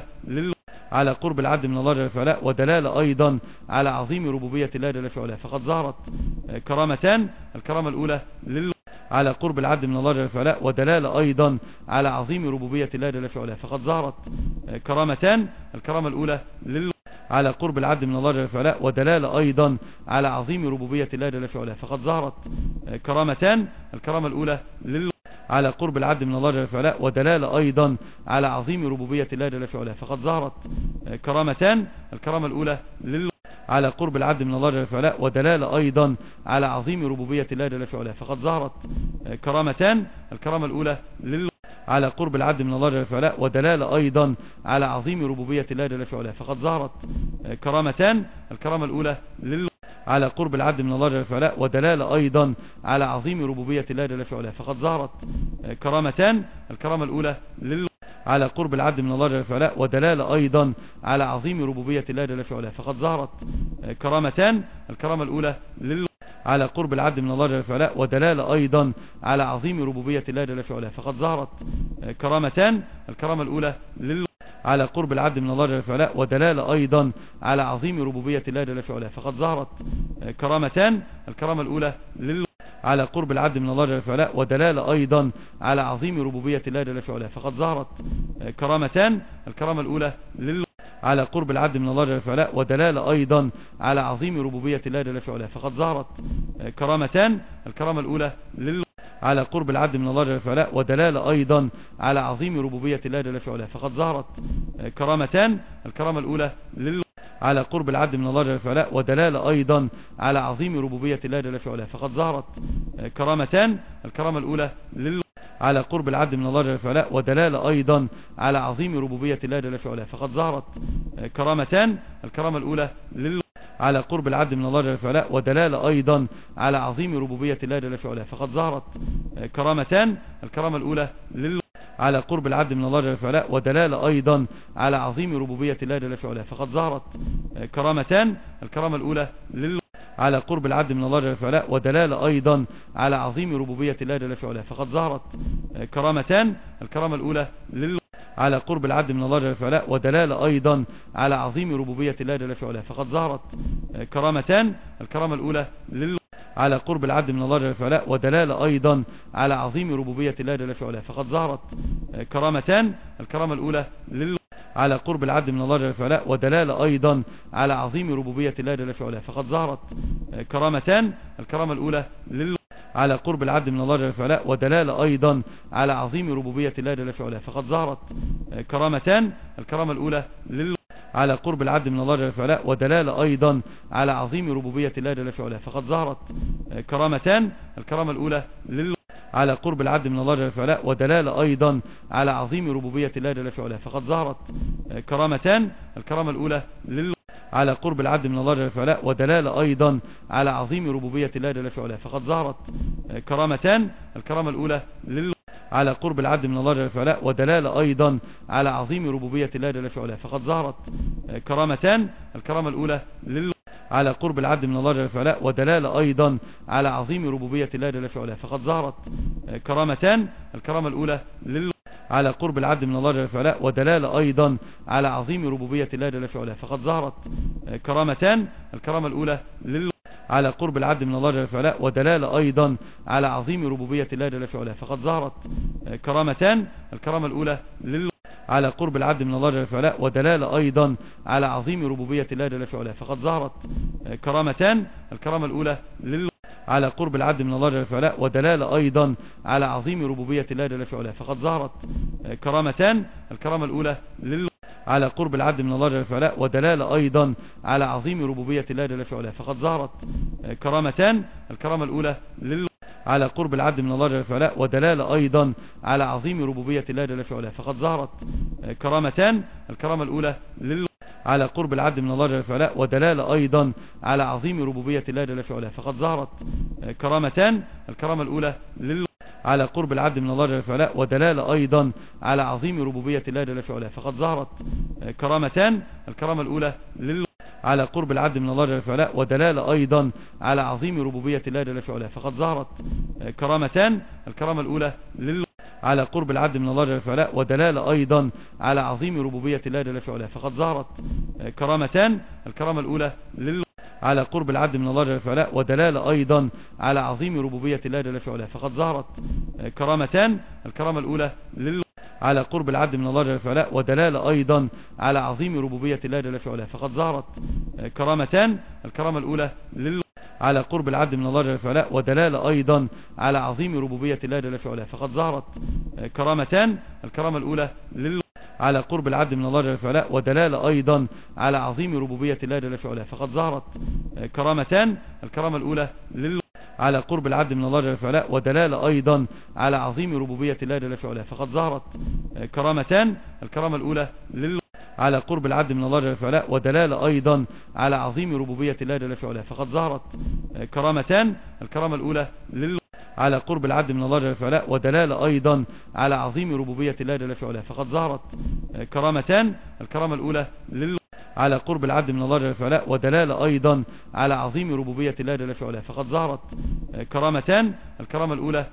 Speaker 2: على قرب العبد من الله جل في علاه، ودلالة أيضا على عظيم ربوبية الله جل في علاه. فقد ظهرت كرامتان، الكرامة الأولى على قرب العبد من الله جل في علاه، ودلالة أيضا على عظيم ربوبية الله جل في علاه. فقد ظهرت كرامتان، الكرامة الأولى على قرب العبد من الله جل في علاه، ودلالة أيضا على عظيم ربوبية الله جل في علاه. فقد ظهرت كرامتان، الكرامة الأولى على قرب العبد من الله جل في علاه، ودلالة أيضا على عظيم ربوبية الله جل في علاه. فقد ظهرت كرامتان، الكرامة الأولى على قرب العبد من الله جل في علاه، ودلالة أيضا على عظيم ربوبية الله جل في علاه. فقد ظهرت كرامتان، الكرامة الأولى على قرب العبد من الله جل في علاه، ودلالة أيضا على عظيم ربوبية الله جل في علاه. فقد ظهرت كرامتان، الكرامة الأولى على قرب العبد من الله جل في علاه، ودلالة أيضا على عظيم ربوبية الله جل في علاه. فقد ظهرت كرامتان، الكرامة الأولى على قرب العبد من الله جل في علاه، ودلالة أيضا على عظيم ربوبية الله جل في علاه. فقد ظهرت كرامتان، الكرامة الأولى على قرب العبد من الله جل في علاه، ودلالة أيضا على عظيم ربوبية الله جل في علاه. فقد ظهرت كرامتان، الكرامة الأولى على قرب العبد من الله جل في علاه، ودلالة أيضا على عظيم ربوبية الله جل في علاه. فقد ظهرت كرامتان، الكرامة الأولى على قرب العبد من الله جل في علاه، ودلالة أيضا على عظيم ربوبية الله جل في علاه. فقد ظهرت كرامتان، الكرامة الأولى على قرب العبد من الله جل في علاه، ودلالة أيضا على عظيم ربوبية الله جل في علاه. فقد ظهرت كرامتان، الكرامة الأولى على قرب العبد من الله جل في علاه، ودلالة أيضا على عظيم ربوبية الله جل في علاه. فقد ظهرت كرامتان، الكرامة الأولى على قرب العبد من الله جل في علاه، ودلالة أيضا على عظيم ربوبية الله جل في علاه. فقد ظهرت كرامتان، الكرامة الأولى على قرب العبد من الله جل في علاه، ودلالة أيضا على عظيم ربوبية الله جل في علاه. فقد ظهرت كرامتان، الكرامة الأولى على قرب العبد من الله جل في علاه، ودلالة أيضا على عظيم ربوبية الله جل في علاه. فقد ظهرت كرامتان، الكرامة الأولى على قرب العبد من الله جل في علاه، ودلالة أيضا على عظيم ربوبية الله جل في علاه. فقد ظهرت كرامتان، الكرامة الأولى على قرب العبد من الله جل في علاه، ودلالة أيضا على عظيم ربوبية الله جل في علاه. فقد ظهرت كرامتان، الكرامة الأولى على قرب العبد من الله جل في علاه، ودلالة أيضا على عظيم ربوبية الله جل في علاه. فقد ظهرت كرامتان، الكرامة الأولى على قرب العبد من الله جل في علاه، ودلالة أيضا على عظيم ربوبية الله جل في علاه. فقد ظهرت كرامتان، الكرامة الأولى على قرب العبد من الله جل في علاه، ودلالة أيضا على عظيم ربوبية الله جل في علاه. فقد ظهرت كرامتان، الكرامة الأولى على قرب العبد من الله جل في علاه، ودلالة أيضا على عظيم ربوبية الله جل في علاه. فقد ظهرت كرامتان، الكرامة الأولى على قرب العبد من الله جل في علاه، ودلالة أيضا على عظيم ربوبية الله جل في علاه. فقد ظهرت كرامتان، الكرامة الأولى على قرب العبد من الله جل في علاه، ودلالة أيضا على عظيم ربوبية الله جل في علاه. فقد ظهرت كرامتان، الكرامة الأولى على قرب العبد من الله جل في علاه، ودلالة أيضا على عظيم ربوبية الله جل في علاه. فقد ظهرت كرامتان، الكرامة الأولى على قرب العبد من الله جل في علاه، ودلالة أيضا على عظيم ربوبية الله جل في علاه. فقد ظهرت كرامتان، الكرامة الأولى على قرب العبد من الله جل في علاه، ودلالة أيضا على عظيم ربوبية الله جل في علاه. فقد ظهرت كرامتان، الكرامة الأولى على قرب العبد من الله جل في علاه، ودلالة أيضا على عظيم ربوبية الله جل في علاه. فقد ظهرت كرامتان، الكرامة الأولى على قرب العبد من الله جل في علاه، ودلالة أيضا على عظيم ربوبية الله جل في علاه. فقد ظهرت كرامتان، الكرامة الأولى على قرب العبد من الله جل في علاه، ودلالة أيضا على عظيم ربوبية الله جل في علاه. فقد ظهرت كرامتان، الكرامة الأولى على قرب العبد من الله جل في علاه، ودلالة أيضا على عظيم ربوبية الله جل في علاه. فقد ظهرت كرامتان، الكرامة الأولى على قرب العبد من الله جل في علاه، ودلالة أيضا على عظيم ربوبية الله جل في علاه. فقد ظهرت كرامتان، الكرامة الأولى على قرب العبد من الله جل في علاه، ودلالة أيضا على عظيم ربوبية الله جل في علاه. فقد ظهرت كرامتان، الكرامة الأولى على قرب العبد من الله جل في علاه، ودلالة أيضا على عظيم ربوبية الله جل في علاه. فقد ظهرت كرامتان، الكرامة الأولى على قرب العبد من الله جل في علاه، ودلالة أيضا على عظيم ربوبية الله جل في علاه. فقد ظهرت كرامتان، الكرامة الأولى على قرب العبد من الله جل في علاه، ودلالة أيضا على عظيم ربوبية الله جل في علاه. فقد ظهرت كرامتان، الكرامة الأولى على قرب العبد من الله جل في علاه، ودلالة أيضا على عظيم ربوبية الله جل في علاه. فقد ظهرت كرامتان، الكرامة الأولى على قرب العبد من الله جل في علاه، ودلالة أيضا على عظيم ربوبية الله جل في علاه. فقد ظهرت كرامتان، الكرامة الأولى على قرب العبد من الله جل في علاه، ودلالة أيضا على عظيم ربوبية الله جل في علاه. فقد ظهرت كرامتان، الكرامة الأولى على قرب العبد من الله جل في علاه، ودلالة أيضا على عظيم ربوبية الله جل في علاه. فقد ظهرت كرامتان، الكرامة الأولى على قرب العبد من الله جل في علاه، ودلالة أيضا على عظيم ربوبية الله جل في علاه. فقد ظهرت كرامتان، الكرامة الأولى على قرب العبد من الله جل في علاه، ودلالة أيضا على عظيم ربوبية الله جل في علاه. فقد ظهرت كرامتان، الكرامة الأولى على قرب العبد من الله جل في علاه، ودلالة أيضا على عظيم ربوبية الله جل في علاه. فقد ظهرت كرامتان، الكرامة الأولى على قرب العبد من الله جل في علاه، ودلالة أيضا على عظيم ربوبية الله جل في علاه. فقد ظهرت كرامتان، الكرامة الأولى على قرب العبد من الله جل في علاه، ودلالة أيضا على عظيم ربوبية الله جل في علاه. فقد ظهرت كرامتان، الكرامة الأولى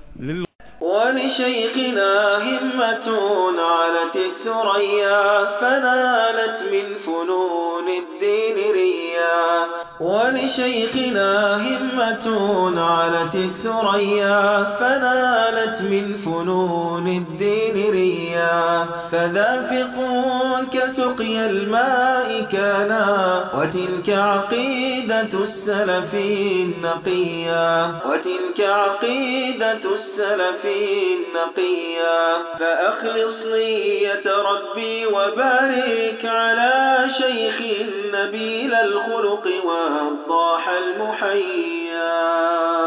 Speaker 1: ولشيخنا همة علت الثريا فنالت من فنون الدين ريا. ولشيخنا همة علت الثريا فنالت من فنون الدين ريا. فذافق كسقي الماء كانا وتلك عقيدة السلف النقيا. وتلك عقيدة السلف النقيا. فأخلص نية ربي وبارك على شيخ نبيل الخلق والضاح المحيا.